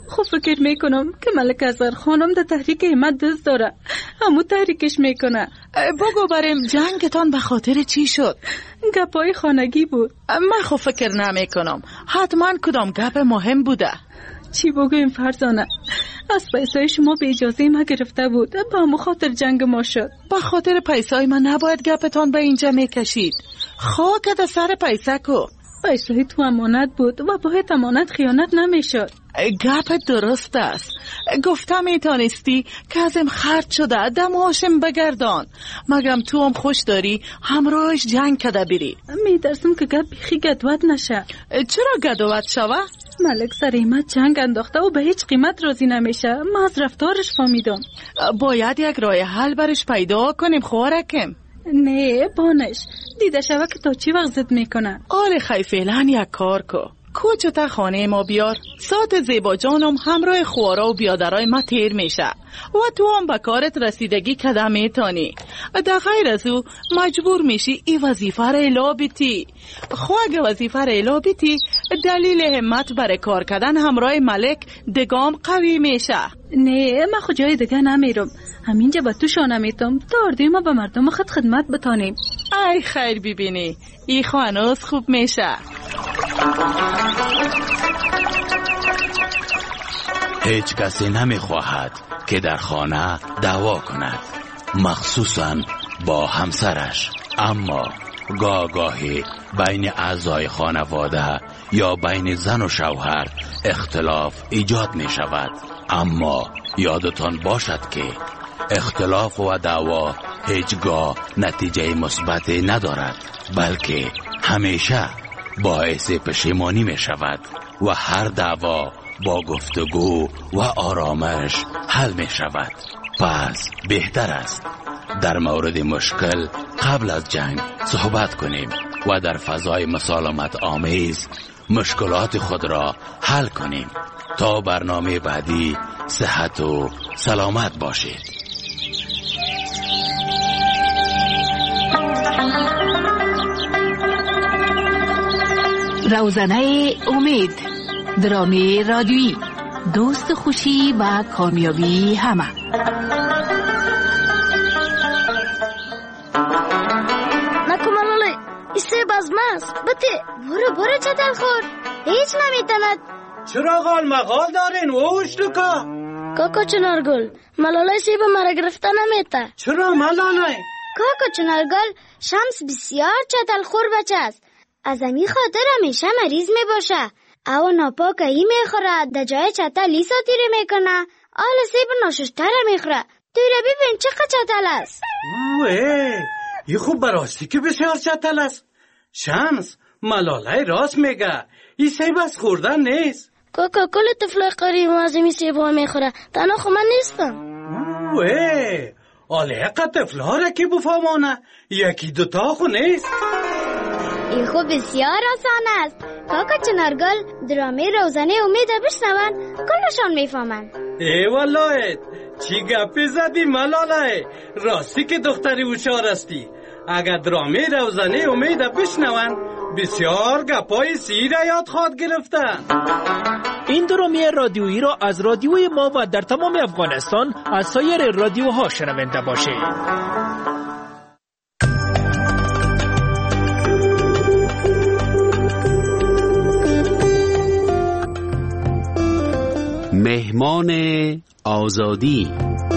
خب فکر میکنم که ملک اصغر خانم در تحریک همت دست داره، همو تحریکش میکنه. بگو بریم جنگتان به خاطر چی شد؟ گپای خانگی بود. من خب فکر نمیکنم، حتما کدام گپ مهم بوده. چی بگویم فرزانه، از پیسای شما به اجازه ما گرفته بود، به همو خاطر جنگ ما شد. به خاطر پیسای من نباید گپتان به اینجا میکشید. خاک در سر پیسه کو. پیسای تو امانت بود و باید امانت خیانت نمیشد. گپ درست است. گفتم میتانستی که ازم خرج شده دم هاشم بگردان، مگم تو هم خوش داری همراهش جنگ کده بری. میترسم که گپ بیخی گدوت نشه. چرا گدوت شوه؟ ملک سریمت جنگ انداخته و به هیچ قیمت راضی نمیشه. من از رفتارش فهمیدم. باید یک راه حل برش پیدا کنیم خوارکم. نه بانش دیده شوه که تا چی وقت زد میکنه. آره خی فعلا یک کار کو کوچو تا خانه ما بیار، ساعت زیبا جانم همراه خوارا و بیادرای ما تیر میشه و تو هم به کارت رسیدگی کده میتانی. در غیر از او مجبور میشی ای وظیفه را الا بیتی. خواهگ وظیفه را الا بیتی دلیل همت برای کار کردن همراه ملک دگام قوی میشه. نه من خود جای دیگه نمیرم، همینجا با تو شانه میتم تا اردوی ما به مردم خود خدمت بتانیم. ای خیر ببینی ای خوانوز خوب میشه. هیچ کسی نمیخواهد که در خانه دعوا کند، مخصوصاً با همسرش، اما گاه گاهی بین اعضای خانواده یا بین زن و شوهر اختلاف ایجاد می شود. اما یادتان باشد که اختلاف و دعوا هیچگاه نتیجه مثبت ندارد، بلکه همیشه باعث پشیمانی می شود و هر دعوا با گفتگو و آرامش حل می شود. پس بهتر است در مورد مشکل قبل از جنگ صحبت کنیم و در فضای مسالمت آمیز مشکلات خود را حل کنیم. تا برنامه بعدی صحت و سلامت باشید. روزنه امید، درامی رادیویی، دوست خوشی و کامیابی همه. نکو ملاله ایسه بازماست بته برو برو چطل خور هیچ نمیتند. چرا غال مغال دارین ووش دکا؟ کاکا چنارگل ملاله سیب مرا گرفته نمیته. چرا ملاله؟ کاکا چنارگل شمس بسیار چطل خور بچه است، از امی خاطر همیشه مریض می باشه. او ناپاک ای می خوره، در جای چطل ای ساتیره می کنه، آل سیب ناششتره می خوره. توی ببین چقدر چطل است. اوه ای خوب براستی که بسیار چطل است. شمس ملاله راست میگه، ای سیب از خوردن نیست. کاکا کل طفلای قریب از این سیب ها می خوره، تنها خو من نیستم. اوه آله قد طفل ها را که بفهمانه، یکی دوتا خو نیست. این خوب بسیار آسان است. کاکا چنارگل درامه روزانه امید بشنون کلشان میفهمن. ای والله چی گپی زدی ملاله، راستی که دختری هوشیار استی. اگر درامه روزانه امید بشنون بسیار گپای سیر یاد خواد گرفتن. این درامه رادیویی را از رادیوی ما و در تمام افغانستان از سایر رادیوها شنونده باشید. مهمان آزادی.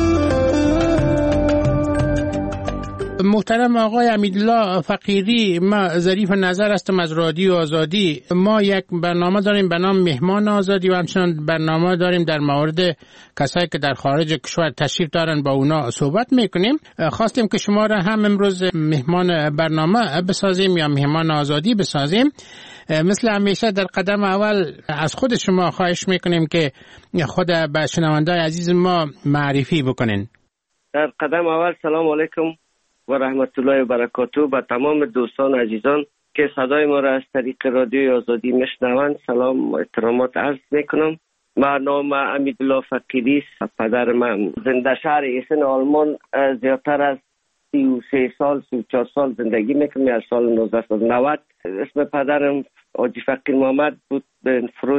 محترم آقای امیدالله فقیری، ما ظریف نظر هستم از رادیو آزادی. ما یک برنامه داریم به نام مهمان آزادی و همچنان برنامه داریم در مورد کسایی که در خارج کشور تشریف دارن با اونا صحبت میکنیم. خواستیم که شما را هم امروز مهمان برنامه بسازیم یا مهمان آزادی بسازیم. مثل همیشه در قدم اول از خود شما خواهش میکنیم که خود به شنوندای عزیز ما معرفی بکنین. در قدم اول سلام علیکم و رحمت الله و برکاته به تمام دوستان عزیزان که صدای ما را از طریق رادیوی آزادی میشنوند سلام و احترامات عرض میکنم. من نام امیدالله فقیری است. پدر من زنده شهر ایسن آلمان زیادتر از سی و سه سال سی و چهار سال زندگی میکنم. از سال نوزده صد و نود اسم پدرم حاجی فقیر محمد بود. به فروش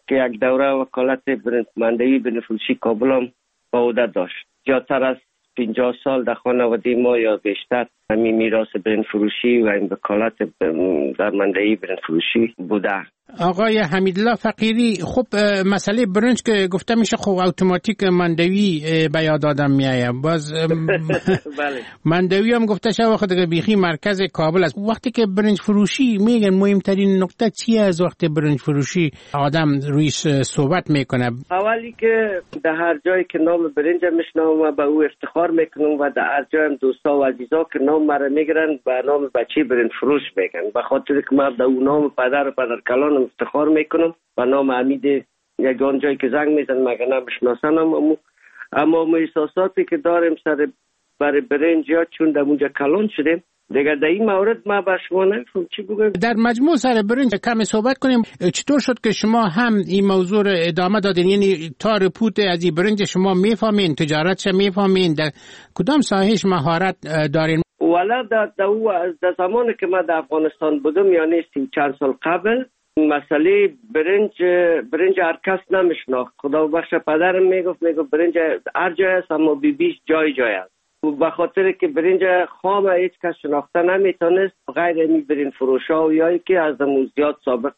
که یک دوره وکالت مندوی برنج فروشی کابل هم با عهده داشت. زیادتر از پنجاه سال در خانواده ما یا بیشتر همین میراث برنج فروشی و این وکالت در مندوی برنج فروشی بوده. آقای حمیدالله فقیری، خب مسئله برنج که گفته میشه خب اتوماتیک مندوی به یاد آدم میایه. باز بله. مندوی هم گفته شد وقت دیگه بیخی مرکز کابل است. وقتی که برنج فروشی میگن مهمترین نکته چیه از وقت برنج فروشی آدم روی صحبت میکنه؟ اولی که در هر جایی که نام برنج میشنوم به او افتخار میکنم و در هر جای دوستا و عزیزا که نام مرا میگیرن به نام بچه برنج فروش میگن، به خاطر که من در اون نام پدر و پدر کلان افتخار میکنم و نام حمید یگان جایی که زنگ میزن مگه نمیشناسنم. اما اما ما احساساتی که داریم سر برای برنج یا چون در اونجا کلان شدیم دیگه در این مورد ما به شما نمیفهم چی بگم. در مجموع سر برنج کمی صحبت کنیم. چطور شد که شما هم این موضوع رو ادامه دادین؟ یعنی تا رپوت از این برنج شما میفهمین، تجارتش میفهمین، در کدام ساحهش مهارت دارین؟ والا در در زمانی که من در افغانستان بودم یعنی سی چند سال قبل مسئله برنج برنج هر کس نمیشناخت. خدا بخش پدرم میگفت میگفت برنج هر جای است اما بیبیش جای جای است. به خاطر که برنج خام هیچ کس شناخته نمیتونست غیر این برنج فروشا و یایی که از همون زیاد سابق.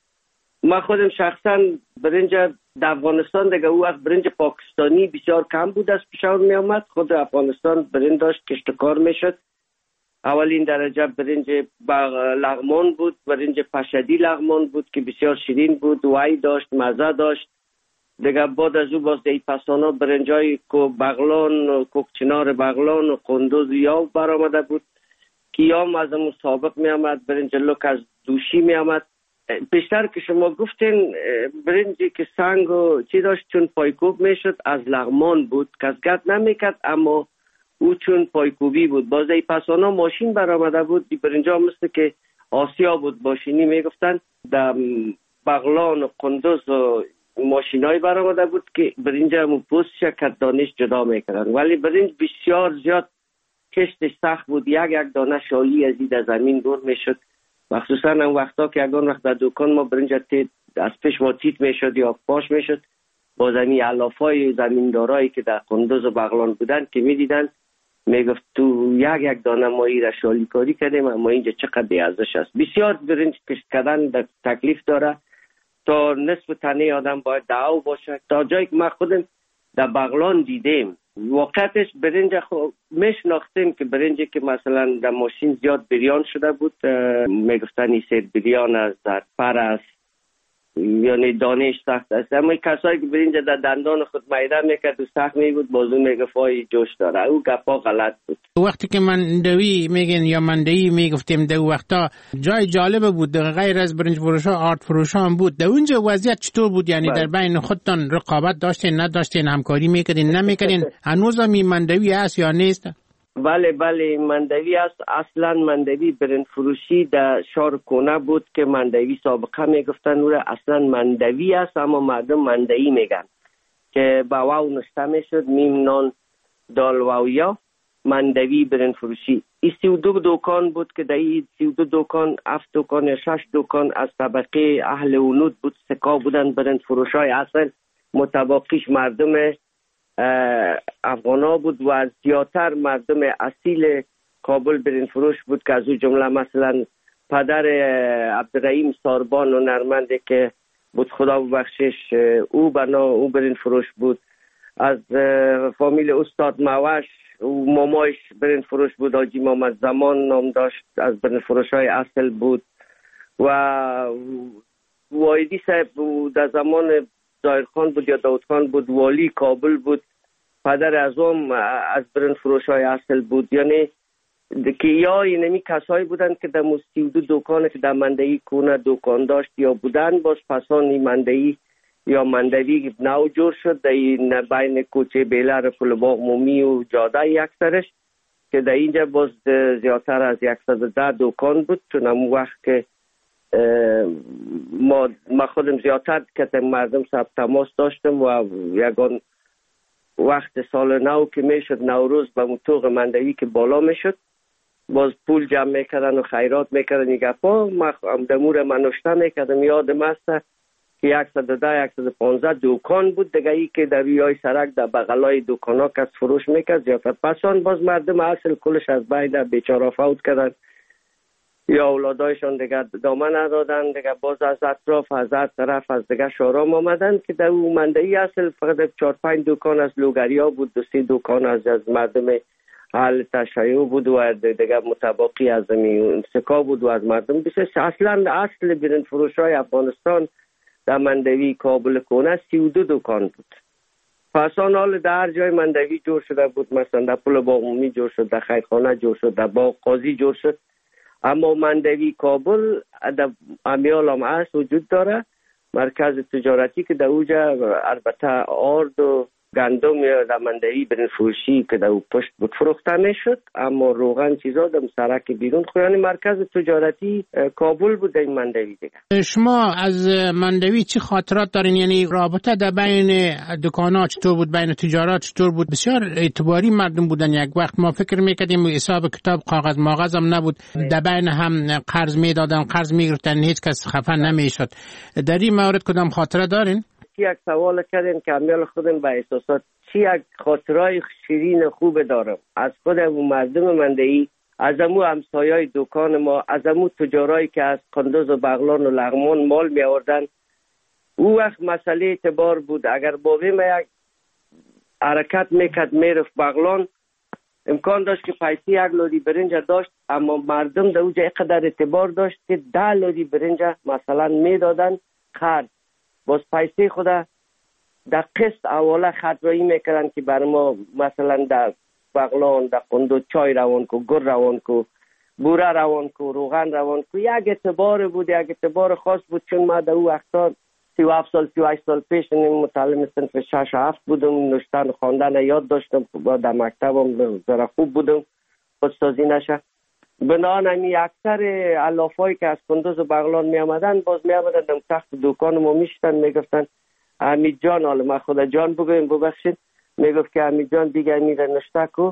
من خودم شخصا برنج در افغانستان دیگه او وقت برنج پاکستانی بسیار کم بود از پیشور می آمد. خود افغانستان برنج داشت کشتکار میشد. اولین درجه برنج لغمان بود، برنج پشدی لغمان بود که بسیار شیرین بود، وای داشت، مزه داشت. دیگه بعد از او باز دی پسانا برنجای کو بغلان، کوکچنار بغلان و قندوز و یاو برآمده بود. کیام از همون سابق می آمد، برنج لوک از دوشی می آمد. بیشتر که شما گفتین برنجی که سنگ و چی داشت چون پایکوب می شد از لغمان بود، کسگت نمی کرد اما او چون پایکوبی بود. باز ای پسانا ماشین برآمده بود. دی برنجا مثل که آسیا بود ماشینی میگفتن. در بغلان و قندوز و ماشینای برآمده بود که برنج همون پوستش کت دانش جدا میکردن. ولی برنج بسیار زیاد کشتش سخت بود. یک یک دانه شالی از این زمین دور میشد. مخصوصا اون وقتا که یگان وقت در دکان ما برنج از پیش ما تیت میشد یا پاش میشد با زمین علافای زمیندارایی که در قندوز و بغلان بودن که میدیدن میگفت تو یک یک دانه ما ای را شالی کاری کردیم اما اینجا چقدر بیارزش است. بسیار برنج کشت کردن در تکلیف داره. تا نصف تنه آدم باید دعو باشه. تا جایی که ما خودم در بغلان دیدیم واقعتش برنج خود میشناختیم که برنجی که مثلا در ماشین زیاد بریان شده بود میگفتن این سیر بریان از در پر است یعنی دانش سخت است. اما کسایی که برنج در دندان خود میده میکرد و سخت می بود بازو میگفت جوش داره. او گپا غلط بود. وقتی که مندوی میگن یا مندوی میگفتیم در وقتا جای جالب بود غیر از برنج فروشا آرت فروشا هم بود. در اونجا وضعیت چطور بود؟ یعنی بله. در بین خودتان رقابت داشتین نداشتین، همکاری میکردین نمیکردین؟ هنوز هم این مندوی هست یا نیست؟ بله بله مندوی است. اصلا مندوی برنج فروشی در شهر کونه بود که مندوی سابقه میگفتن او اصلا مندوی است اما مردم مندوی میگن که با واو نشته میشد میم نان دال واو یا مندوی برنج فروشی. این سی و دو دکان بود که در این سی و دو دکان هفت دکان یا شش دکان از طبقه اهل ونود بود. سکا بودن برنج فروشای اصل متباقیش مردم افغانا بود و زیادتر مردم اصیل کابل برنج فروش بود که از او جمله مثلا پدر عبدالرحیم ساربان و نرمنده که بود خدا ببخشش او بنا او برنج فروش بود. از فامیل استاد موش او مامایش برنج فروش بود. حاجی محمد زمان نام داشت از برنج فروش های اصل بود. و وایدی صاحب در زمان ظاهر خان بود یا داود خان بود والی کابل بود. پدر ازم از برنج فروش های اصل بود. یعنی که یا اینمی کسایی بودن که در سی و دو دکان که در مندوی کونه دکان داشت یا بودن. باز پسان مندوی یا مندوی نو جور شد در این بین کوچه بیلر پلباغ مومی و جاده یک سرش که در اینجا باز زیادتر از صد و ده دکان بود. چون همون وقت که ما, ما خودم زیادتر که مردم سب تماس داشتم و یگان وقت سال نو که میشد نوروز به مطوق مندوی که بالا میشد باز پول جمع میکردن و خیرات میکردن. این گپا ما دمور من نشته میکردم. یادم است صد و ده صد و پانزده دکان بود دیگه، ای که در روی سرک در بغلای دکانا کس فروش میکرد زیافت. پسان باز مردم اصل کلش از بین بیچاره فوت کردن یا اولادایشان دیگه دامن ندادن دیگه، باز از اطراف از هر طرف از دیگه شارام آمدن که در اون مندهی اصل فقط چهار پنج دکان از لوگریا بود، دو سه دکان از از مردم حال تشیع بود و دیگه متباقی از زمین سکا بود و از مردم بسیار. اصلا اصل برند فروش های افغانستان در مندوی کابل کونه سی و دو دکان بود. پس آن حال در هر جای مندوی جور شده بود، مثلا در پل باغ جور شد، در خیرخانه جور شد، در باغ قاضی جور شد. اما مندوی کابل در امیال هم هست وجود داره، مرکز تجارتی که در اوجا البته آرد و گندم یا در مندوی برین فروشی که در او پشت بود فروخته میشد، اما روغن چیزا در سرک بیرون خو، یعنی مرکز تجارتی کابل بود در این مندوی دیگه. شما از مندوی چی خاطرات دارین؟ یعنی رابطه در بین دکانا چطور بود، بین تجارات چطور بود؟ بسیار اعتباری مردم بودن. یک وقت ما فکر میکردیم حساب کتاب کاغذ ماغذ هم نبود، در بین هم قرض میدادن، قرض میگرفتن، هیچ کس خفه نمیشد. در این مورد کدام خاطره دارین؟ یک سوال کردین که امیال خودم به احساسات چی یک خاطرهای شیرین خوب دارم از خود اون مردم مندهی، از امو همسایای دکان ما، از امو تجارایی که از قندوز و بغلان و لغمان مال می آوردن. او وقت مسئله اعتبار بود. اگر بابی ما یک حرکت میکرد میرفت بغلان، امکان داشت که پیسی یک لودی برنج داشت، اما مردم در اوجا اقدر اعتبار داشت که ده لودی برنج مثلا میدادن خرد، باز پیسی خدا در قسط اوله خطرایی میکردن که بر ما مثلا در بغلان در قندو چای روان کو، گر روان کو، بوره روان کو، روغن روان کو. یک اعتبار بود، یک اعتبار خاص بود. چون ما در او وقتا سی و هفت سال سی و هشت سال پیش متعلم صنف شش و هفت بودم، نوشتن خواندن یاد داشتم، در مکتبم ذره خوب بودم، خودسازی نشه. بنان همی اکثر علافایی که از قندوز و بغلان می آمدن باز می آمدن در تخت دکان ما می شدن، می گفتن حمید جان، حالا من خدا جان بگویم ببخشید، می گفت که حمید جان دیگه میره نشته کو.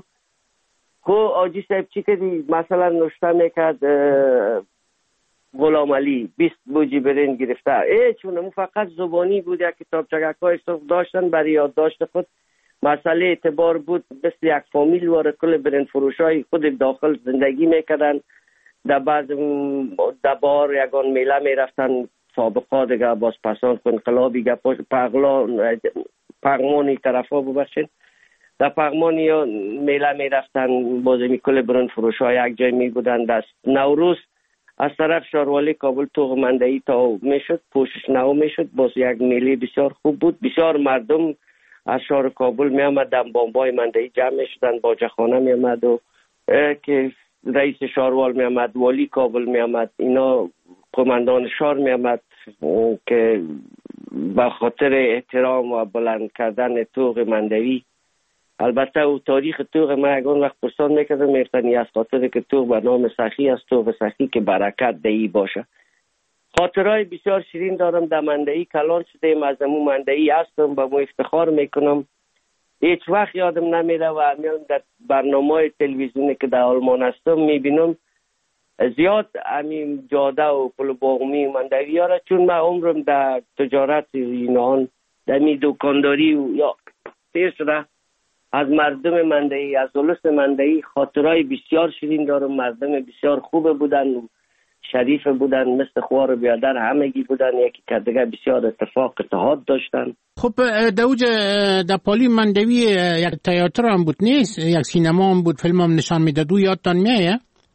خو آجی صاحب چی کردی؟ مثلا نشته میکرد غلام علی بیست بوجی برنج گرفته، ای چون فقط زبانی بود، یک کتاب چگکای صف داشتن برای یادداشت خود. مسئله اعتبار بود، مثل یک فامیل واره کل برند فروش های خود داخل زندگی میکردن. در بعض در بار یگان میله میرفتن، سابقا دیگه باز پسان انقلابی گه پغلان پغمانی طرف ها ببخشین، در پغمانی ها میله میرفتن، باز می کل برند فروش های یک جای می بودن. دست نوروز از طرف شاروالی کابل توغ مندهی تا میشد، پوشش نو میشد، باز یک میله بسیار خوب بود. بسیار مردم از شهر کابل می آمدن، بامبای مندهی جمع شدن، باجخانه می آمد و که رئیس شهروال می آمد، والی کابل می آمد، اینا قماندان شهر می آمد که به خاطر احترام و بلند کردن توغ مندهی. البته او تاریخ توغ ما یکان وقت پرسان میکردم، میفتنی از خاطر که توغ به نام سخی است، توغ سخی که برکت دهی باشه. خاطرهای بسیار شیرین دارم. در مندهی کلان شدیم، از امو مندهی هستم، به مو افتخار میکنم. هیچ وقت یادم نمیره و همیان در برنامه تلویزیونی که در آلمان هستم میبینم زیاد همین جاده و پل باغمی مندهی ها را، چون من عمرم در تجارت اینان در می دکانداری و یا تیر شده. از مردم مندهی، از اولس مندهی خاطرهای بسیار شیرین دارم. مردم بسیار خوب بودن، شریف بودن، مثل خوار بیادر همگی بودن، یکی که دیگه بسیار اتفاق اتحاد داشتن. خب دوج در پالی مندوی یک تئاتر هم بود نیست؟ یک سینما هم بود، فیلم هم نشان میداد، او یادتان میایه؟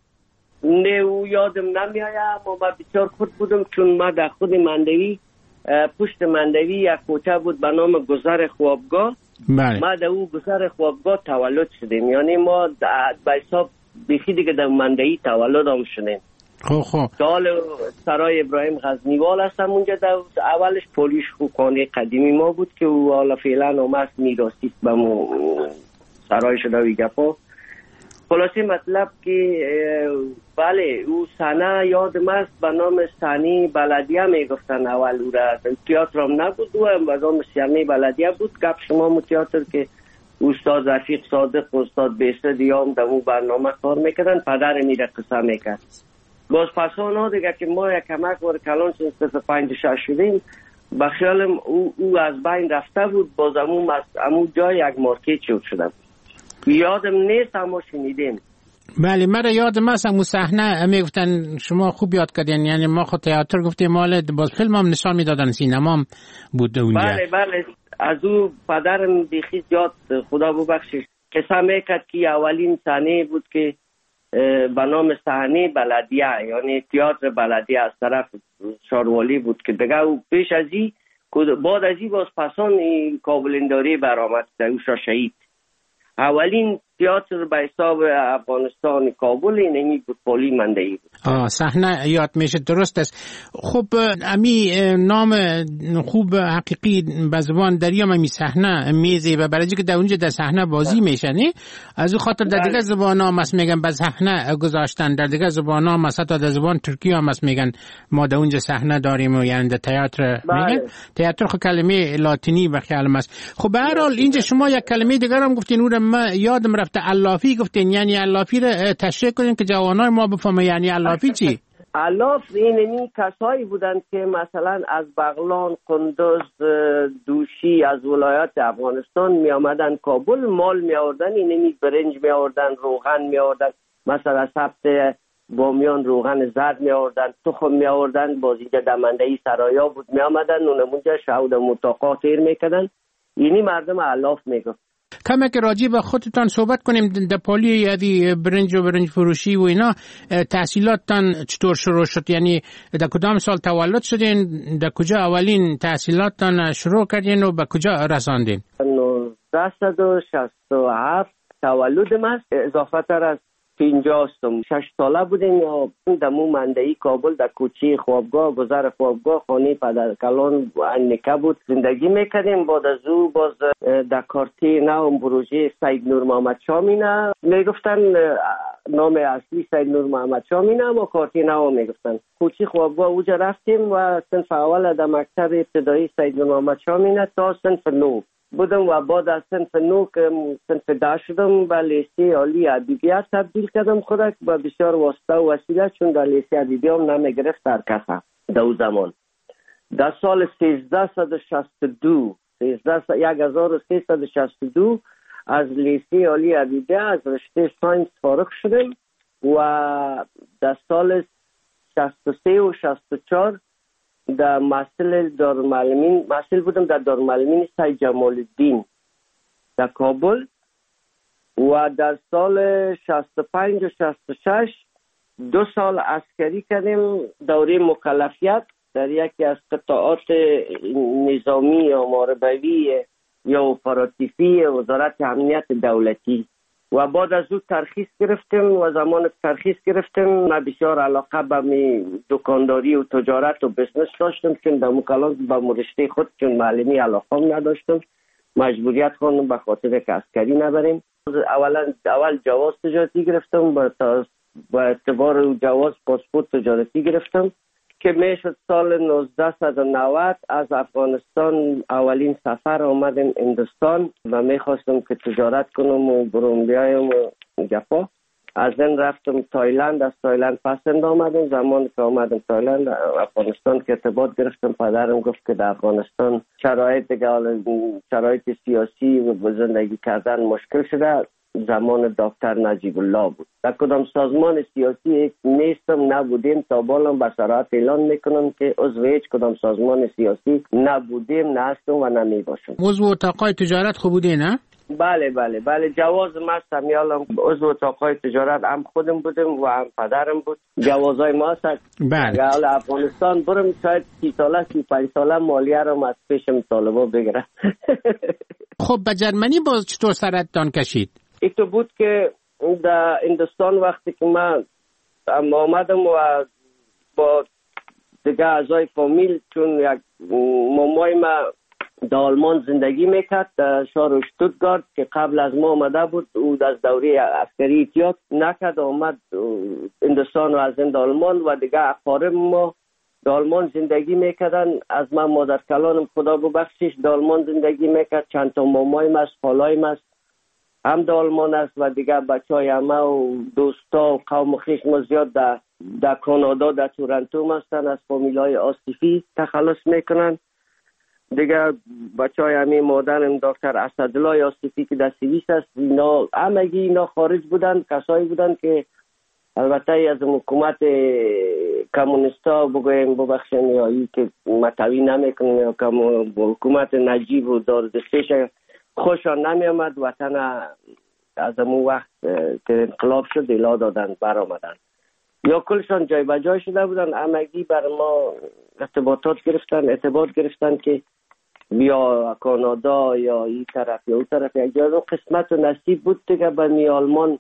نه او یادم نمیایه، اما من بسیار خود بودم، چون ما در خود مندوی پشت مندوی یک کوچه بود به نام گذر خوابگاه. بله. ما در او گذر خوابگاه تولد شدیم، یعنی ما به حساب بیخی دیگه در مندوی تولد هم شدیم. خب خب دال سرای ابراهیم غزنیوال هستم اونجا. در اولش پولیش خوکانه قدیمی ما بود که او حالا فعلا هم هست، میراثی به مو سرای شده وی گپا. خلاصی مطلب که بله او سنه یادم است به نام سنی بلدیه میگفتن اول او را. تئاتر هم نبود، او هم به نام سیمی بلدیه بود. گپ شما مو تئاتر که استاد رفیق صادق و استاد بیسد یا هم در اون برنامه کار میکردن، پدر میره قصه میکرد. باز پسان ها دیگه که ما یک کمک وار کلان چون سفر پنج شش شدیم، به خیالم او, او از بین رفته بود. باز امو, امو جای یک مارکت شد شده. یادم نیست اما شنیدیم. بله مرا یادم است اون صحنه میگفتن شما خوب یاد کردین، یعنی ما خود تئاتر گفتیم مال باز فیلم هم نشان میدادن، سینما هم بود اونجا. بله بله از او پدرم بیخی یاد خدا ببخشش قصه میکرد که اولین صحنه بود که به نام صحنه بلدیه، یعنی تئاتر بلدیه از طرف شاروالی بود که دیگه او پیش از این بعد از این باز پسان کابلنداری برآمد اوشا شهید. اولین تئاتر به حساب افغانستان کابل اینمی بود پولی مندهی بود. آه صحنه یاد میشه، درست است. خب امی نام خوب حقیقی به زبان دریا امی صحنه میزه و برای که در اونجا در صحنه بازی میشه نه، از اون خاطر در دیگه زبان ها مس میگن به صحنه گذاشتن، در دیگه زبان ها مثلا در زبان ترکی ها مس میگن ما در اونجا صحنه داریم و یعنی در تئاتر میگن تئاتر. خب کلمه لاتینی و خیال است. خب به هر حال اینجا شما یک کلمه دیگر هم گفتین اون ما یادم رفته علافی گفتین، یعنی علافی رو تشریح کنین که جوانای ما بفهمه یعنی علافی چی؟ علاف این کسایی بودند که مثلا از بغلان، قندوز، دوشی از ولایات افغانستان می آمدن کابل، مال می آوردن، اینمی برنج می آوردن، روغن می آوردن، مثلا سبت بامیان روغن زرد می آوردن، تخم می آوردن، بازیجا دمندهی سرایا بود می آمدن، اونمونجا شهود متاقا تیر می کدن. اینی مردم علاف می گفت. کمی که راجع به خودتان صحبت کنیم در پالی یادی برنج و برنج فروشی و اینا تحصیلاتتان چطور شروع شد؟ یعنی در کدام سال تولد شدین؟ در کجا اولین تحصیلاتتان شروع کردین و به کجا رساندین؟ نوزده و شصت و هفت تولدم است، اضافه تر از پنجاه استم. شش ساله بودیم یا دمو مندهی کابل در کوچه خوابگاه گذر خوابگاه خانه پدر کلان انکه بود زندگی میکردیم. بعد از او باز در کارتی نام پروژه سید نور محمد شامینه میگفتن، نام اصلی سید نور محمد شامینه اما کارتی نام میگفتن. کوچه خوابگاه اوجا رفتیم و صنف اول در مکتب ابتدایی سید نور محمد شامینه تا صنف نو بودم و بعد از صنف نو که صنف ده شدم به لیسه عالی ادبیات تبدیل کردم خودک و بسیار واسطه و وسیله، چون در لیسه ادبیات هم نمیگرفت در کسا در او زمان. در سال سیزده و شصت و دو یک هزار و سیصد و شصت و دو از لیسه عالی ادبیات از رشته ساینس فارغ شدم و در سال شصت و سه و شصت و چهار در محصل دارالمعلمین محصل بودم در دارالمعلمین سید جمال الدین در کابل و در سال شصت و پنج و شصت و شش دو سال عسکری کردیم، دوره مکلفیت در یکی از قطاعات نظامی یا محاربوی یا اپراتیفی وزارت امنیت دولتی و بعد از او ترخیص گرفتم و زمان ترخیص گرفتم من بسیار علاقه به دکانداری و تجارت و بزنس داشتم، چون در مکالمه با مرشته خود چون معلمی علاقه نداشتم، مجبوریت خواندم به خاطر که عسکری نبریم. اولا اول جواز تجارتی گرفتم، با اعتبار جواز پاسپورت تجارتی گرفتم که میشد سال نوزده و نود از افغانستان اولین سفر آمدم هندوستان و میخواستم که تجارت کنم و برون بیایم و گپا. از این رفتم تایلند، از تایلند پسند آمدم. زمان که آمدم تایلند افغانستان که ارتباط گرفتم، پدرم گفت که در افغانستان شرایط دیگه شرایط سیاسی و زندگی کردن مشکل شده. زمان دکتر نجیب الله بود. در کدام سازمان سیاسی نیستم، نبودیم، تا بالام به صراحت اعلان میکنم که عضو هیچ کدام سازمان سیاسی نبودیم، نه هستم و نمی باشم. عضو اتاقای تجارت خوب بودی نه؟ بله بله بله جواز مستم یالم عضو اتاقای تجارت هم خودم بودم و هم پدرم بود. جوازای ما هست. بله. اول افغانستان برم شاید سی ساله سی پنج ساله مالیه رو از پیشم طالبا بگیرم. خب به جرمنی باز چطور سرتان کشید؟ ای تو بود که در هندوستان وقتی که من آمدم و با دیگه اعضای فامیل، چون یک مامای ما در آلمان زندگی میکرد در شهر شتوتگارت که قبل از ما آمده بود، او از دوره عسکری احتیاط نکرد آمد هندوستان و از این آلمان و دیگه اقارب ما در آلمان زندگی میکردن. از من مادر کلانم خدا ببخشش در آلمان زندگی میکرد، چند تا مامایم است، خالایم است هم در آلمان است و دیگه بچه های همه و دوستا و قوم خویش ما زیاد در, در کانادا در تورنتو هستن، از فامیل های آصفی تخلص میکنن دیگه بچه های همین مادرم دکتر اسدالله یاسفی که در سوئیس است، اینا همگی اینا خارج بودن، کسایی بودن که البته از حکومت کمونیستا بگویم ببخشن یا ای که متوی نمیکنن یا که حکومت نجیب و داردستیش خوشان نمی آمد، وطن از امون وقت که انقلاب شد الا دادن بر آمدن یا کلشان جای بجای شده بودن. همگی بر ما ارتباطات گرفتن ارتباط گرفتن که بیا کانادا یا این طرف یا اون طرف. یک جا قسمت و نصیب بود دیگه به می آلمان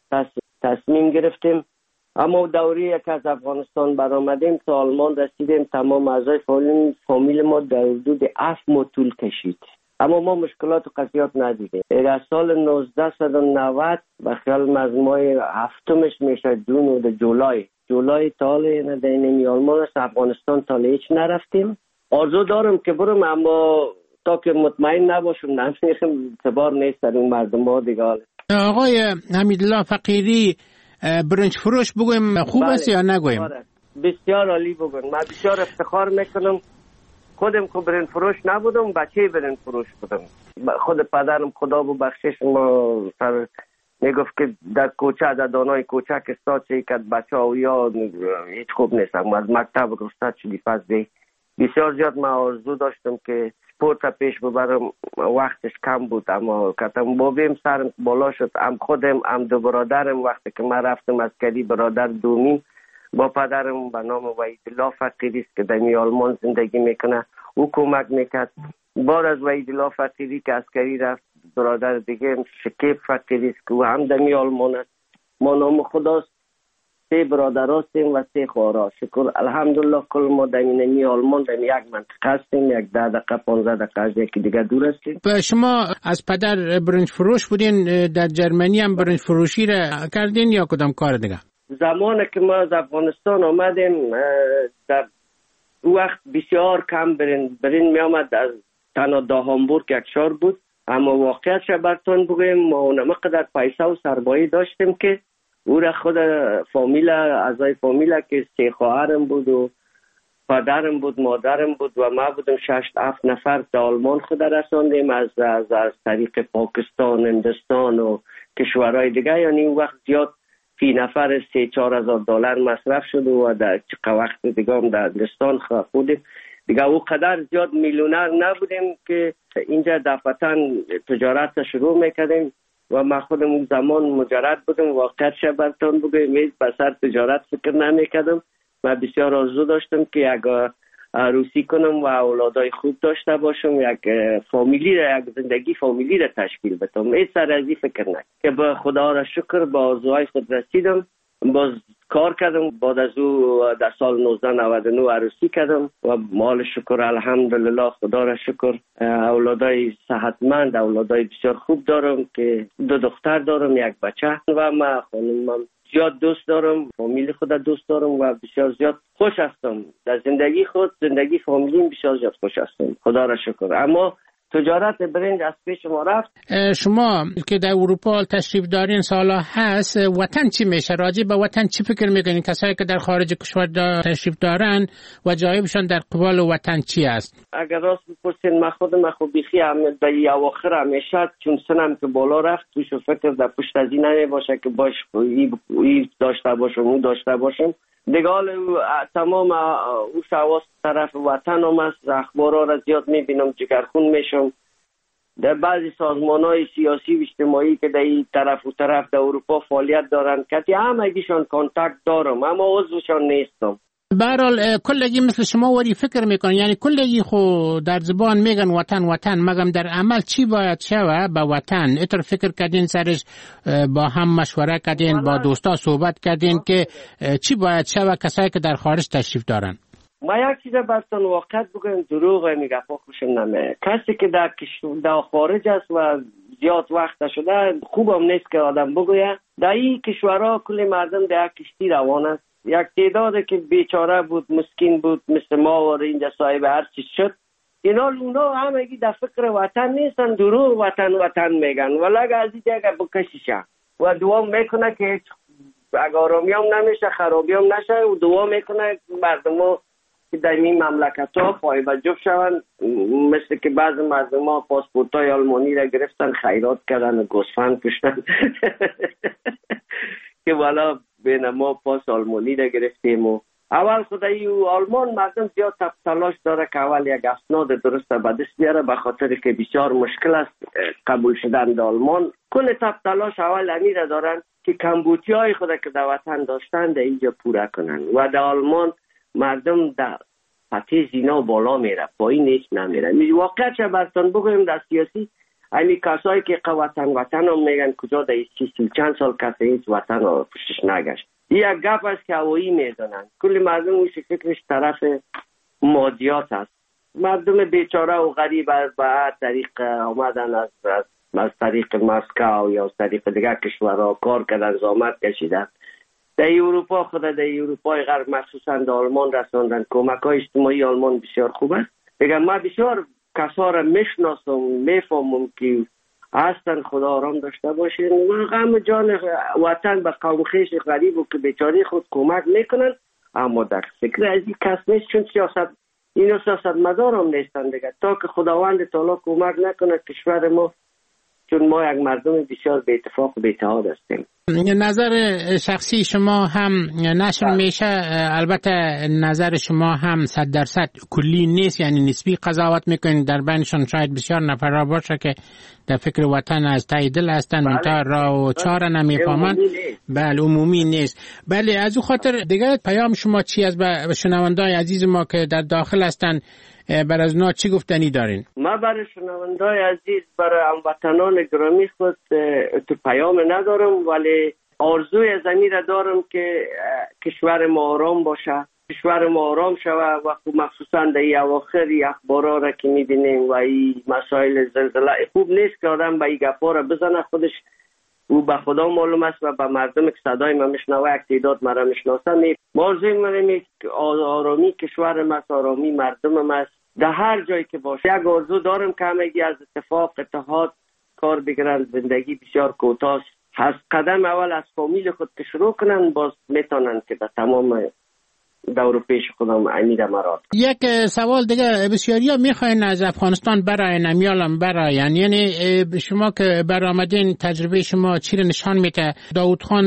تصمیم گرفتیم. اما دوری که از افغانستان برآمدیم تا آلمان رسیدیم تمام اعضای فامیل ما در حدود هفت ماه طول کشید، اما ما مشکلات و قضیات ندیدیم. در سال نوزده و نود به خیال از ماه هفتمش میشه جون و جولای جولای تاله ندینیم آلمان است. افغانستان تاله هیچ نرفتیم. آرزو دارم که برم اما تا که مطمئن نباشم نمیخیم اعتبار نیست در اون مردم ها دیگه. آقای حمیدالله فقیری برنج فروش بگویم خوب بله. است یا نگویم؟ بسیار عالی بگویم. من بسیار افتخار میکنم خودم خود برنج فروش نبودم، بچه برنج فروش بودم. خود پدرم خدا ببخشش ما سر میگفت که در کوچه در دانای کوچه که استاد چه که بچه ها یا هیچ خوب نیستم. از مکتب گفتاد شدی پس بی بسیار زیاد من آرزو داشتم که سپورت پیش ببرم، وقتش کم بود اما کتم بابیم سرم بالا شد. هم خودم هم دو برادرم وقتی که من رفتم عسکری برادر دومیم با پدرم به نام وحیدالله فقیری است که در آلمان زندگی میکنه او کمک میکرد. بعد از وحیدالله فقیری که عسکری رفت برادر دیگه شکیب فقیری است که او هم در آلمان است. ما نام خداست سه برادر هستیم و سه خواهر. شکر الحمدلله کل ما در این آلمان در یک منطقه هستیم، یک ده دقیقه پانزده دقیقه از یکی دیگه دور هستیم. شما از پدر برنج فروش بودین، در جرمنی هم برنج فروشی را کردین یا کدام کار دیگه؟ زمانی که ما از افغانستان آمدیم در وقت بسیار کم برین برین می آمد. از تنها دا هامبورگ یک شهر بود، اما واقعیتش براتون بگویم ما اونقدر پیسه و سرمایه داشتیم که او را خود فامیل اعضای فامیل که سه خواهرم بود و پدرم بود مادرم بود و ما بودم شش هفت نفر در آلمان خود رساندیم از از از طریق پاکستان، هندوستان و کشورهای دیگه. یعنی اون وقت زیاد فی نفر سه چهار هزار دلار مصرف شد و در وقت دیگه هم در هندوستان بودیم دیگه. او قدر زیاد میلیونر نبودیم که اینجا دفعتاً تجارت شروع میکردیم و من خودم اون زمان مجرد بودم. واقعیت شبرتان بگویم میز بسر تجارت فکر نمیکردم. من بسیار آرزو داشتم که یک عروسی کنم و اولادای خوب داشته باشم، یک فامیلی را، یک زندگی فامیلی را تشکیل بدم. این سر از این فکر نکنم که به خدا را شکر به آرزوهای خود رسیدم. باز کار کردم. بعد از او در سال نوزده نود و نه عروسی کردم و مال شکر الحمدلله خدا را شکر اولادای صحتمند، اولادای بسیار خوب دارم که دو دختر دارم یک بچه و من خانمم زیاد دوست دارم، فامیل خود دوست دارم و بسیار زیاد خوش هستم در زندگی خود، زندگی فامیلیم بسیار زیاد خوش هستم خدا را شکر. اما تجارت برنج از پیش ما رفت. شما که در اروپا تشریف دارین سالا هست، وطن چی میشه؟ راجع به وطن چی فکر میکنین؟ کسایی که در خارج کشور تشریف دارن و جایبشان در قبال وطن چی است؟ اگر راست بپرسین من خودم من خب بیخی هم در اواخر همیشه چون سنم که بالا رفت توش فکر در پشت از این نمی باشه که باش ای داشته باشم اون داشته باشم دیگه. حال تمام او شواست طرف وطن هم است. اخبارها را زیاد میبینم، جگرخون میشم. در بعضی سازمان های سیاسی و اجتماعی که در این طرف و طرف در اروپا فعالیت دارن که همگیشان کانتکت دارم اما عضوشان نیستم. برحال کلگی مثل شما وری فکر میکنن، یعنی کلگی خو در زبان میگن وطن وطن، مگم در عمل چی باید شوه با وطن؟ اتر فکر کردین سرش با هم مشوره کردین، با دوستا صحبت کردین که چی باید شوه کسایی که در خارج تشریف دارن؟ ما یک چیز براتون واقعیت بگم، دروغ میگه پا خوشم نمیه. کسی که در در خارج است و زیاد وقت شده خوبم نیست که آدم بگویه. در این کشورها کلی مردم در کشتی روان است. یک تعداد که بیچاره بود، مسکین بود مثل ما و اینجا صاحب هر چیز شد. اینا اونا همگی در فکر وطن نیستن، دروغ وطن وطن میگن ولی اگه از اینجا اگه بکشیشه و دعا میکنه که اگه آرامی هم نمیشه خرابی هم نشه و دعا میکنه مردم ها که در این مملکت ها پایبجب شوند، مثل که بعض مردم ها پاسپورت های آلمانی را گرفتن خیرات کردن و گوسفند کشتن که والا بین ما پاس آلمانی را گرفتیم. و اول خدایی و آلمان مردم زیاد تلاش داره که اول یک اسناد درست به دست بیاره، به خاطر که بسیار مشکل است قبول شدن در آلمان. کل تلاش اول امیر دارن که کمبودی های خود که در وطن داشتن در اینجا پوره کنن و در آلمان مردم در سطح زینا بالا میره، پایین هیچ نمیره. واقعا چه براتون بگویم در سیاسی همین کسایی که وطن وطن هم میگن کجا در سی چند سال کسی هیچ وطن رو پشتش نگشت. یک گپ است که هوایی میزنن. کل مردم اوش فکرش طرف مادیات است. مردم بیچاره و غریب از به هر طریق آمدن از, از از طریق مسکو یا از طریق دیگر کشورها کار کردن، زحمت کشیدن. در اروپا خود در اروپای غرب مخصوصا در آلمان رساندن. کمک های اجتماعی آلمان بسیار خوب است. بگم ما بسیار کسا را میشناسم، میفهمم که هستن، خدا آرام داشته باشین و غم جان وطن به قوم خویش غریب و که بیچاره خود کمک میکنن. اما در فکر از این کس نیست، چون سیاست اینو سیاست مدار هم نیستن دیگه، تا که خداوند تعالی کمک نکنه کشور ما، چون ما یک مردم بسیار به اتفاق و به اتحاد هستیم. نظر شخصی شما هم نشر میشه، البته نظر شما هم صد درصد کلی نیست، یعنی نسبی قضاوت میکنید. در بینشان شاید بسیار نفرها باشه که در فکر وطن از ته دل هستن، منتها راه و چاره نمیفهمند. بله عمومی نیست. بله از او خاطر دیگه پیام شما چی از به شنوندای عزیز ما که در داخل هستن بر از اونا چی گفتنی دارین؟ ما برای شنوندای عزیز، برای هموطنان گرامی خود تو پیام ندارم، ولی آرزوی زمین را دارم که کشور ما آرام باشه، کشور ما آرام شود و مخصوصا در این اواخر اخبارا را که میبینیم و این مسائل زلزله خوب نیست که آدم به این گپا را بزنه. خودش او به خدا معلوم است و به مردم که صدای ما میشنوه یک تعداد مرا میشناسن. ما آرزوی منیم آرامی کشور ما، آرامی مردم ما در هر جایی که باشه. یک آرزو دارم که همگی از اتفاق اتحاد کار بگیرن. زندگی بسیار کوتاه است، قدم اول از فامیل خود که شروع کنن باز میتونن که در تمام دور پیش خودم امید مراد. یک سوال دیگه، بسیاری ها میخواین از افغانستان برای نمیالم براین، یعنی شما که برآمدین تجربه شما چی رو نشان میده؟ داود خان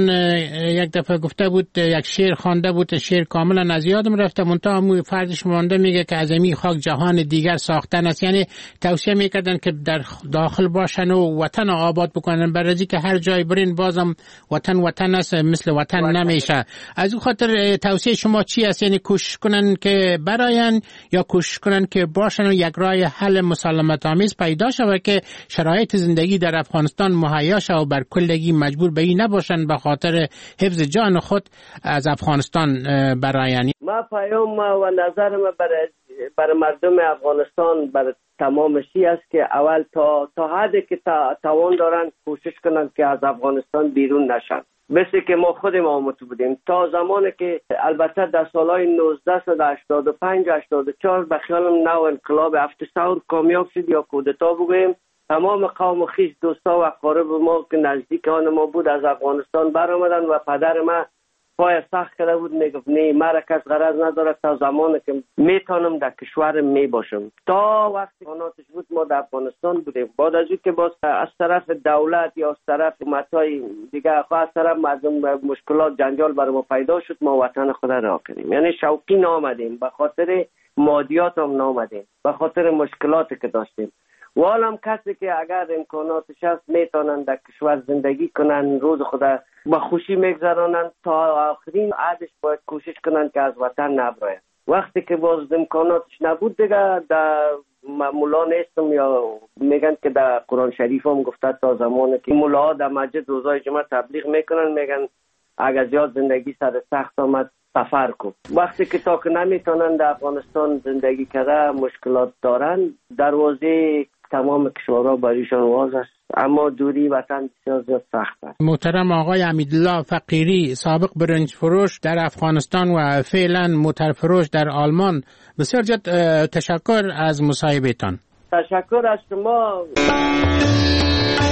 یک دفعه گفته بود، یک شعر خوانده بود، شعر کاملا از یادم رفته، منتها مو فرضش مونده، میگه که از این خاک جهان دیگر ساختن است. یعنی توصیه میکردن که در داخل باشن و وطن آباد بکنن، برای که هر جای برین بازم وطن وطن است، مثل وطن نمیشه. از اون خاطر توصیه شما چی است؟ یعنی کوشش کنن که براین یا کوشش کنن که باشن و یک راه حل مسالمت آمیز پیدا شود که شرایط زندگی در افغانستان مهیا شود و بر کلگی مجبور به این نباشن به خاطر حفظ جان خود از افغانستان براین؟ ما پیام و نظر ما برای برای مردم افغانستان، برای تمام شی است که اول تا تا حدی که تا توان دارن کوشش کنن که از افغانستان بیرون نشن. مثل که ما خودم آمده بودیم تا زمانی که البته در سالهای نوزده هشتاد و پنج هشتاد و چهار به خیالم نو انقلاب هفت ثور کامیاب شد یا کودتا بگویم، تمام قوم و خویش دوستا و اقارب ما که نزدیک آن ما بود از افغانستان برآمدن و پدر ما پای سخت کرده بود، میگفت نه مرا کس غرض نداره تا زمانی که میتونم در کشورم می باشم. تا وقتی قاناتش بود ما در افغانستان بودیم. بعد از که باز از طرف دولت یا از طرف حکومت‌های دیگه از طرف مردم مشکلات جنجال برای ما پیدا شد، ما وطن خود را کنیم. یعنی شوقی نامدیم، به خاطر مادیات هم نامدیم، به خاطر مشکلاتی که داشتیم. و حالا کسی که اگر امکاناتش هست میتونن در کشور زندگی کنن، روز خدا با خوشی میگذرانن، تا آخرین عادش باید کوشش کنن که از وطن نبراین. وقتی که باز امکاناتش نبود دیگه در مولا نیستم، یا میگن که در قرآن شریف هم گفته تا زمانی که مولا در مسجد روزای جمعه تبلیغ میکنن، میگن اگر زیاد زندگی سر سخت آمد سفر کن. وقتی که تا که نمیتونن در افغانستان زندگی کرده، مشکلات دارن، دروازه تمام کشورها بریشان واز است، اما دوری وطن بسیار زیاد سخت است. محترم آقای امیدالله فقیری، سابق برنج فروش در افغانستان و فعلا موتر فروش در آلمان، بسیار زیاد تشکر از مصاحبهتان. تشکر از شما.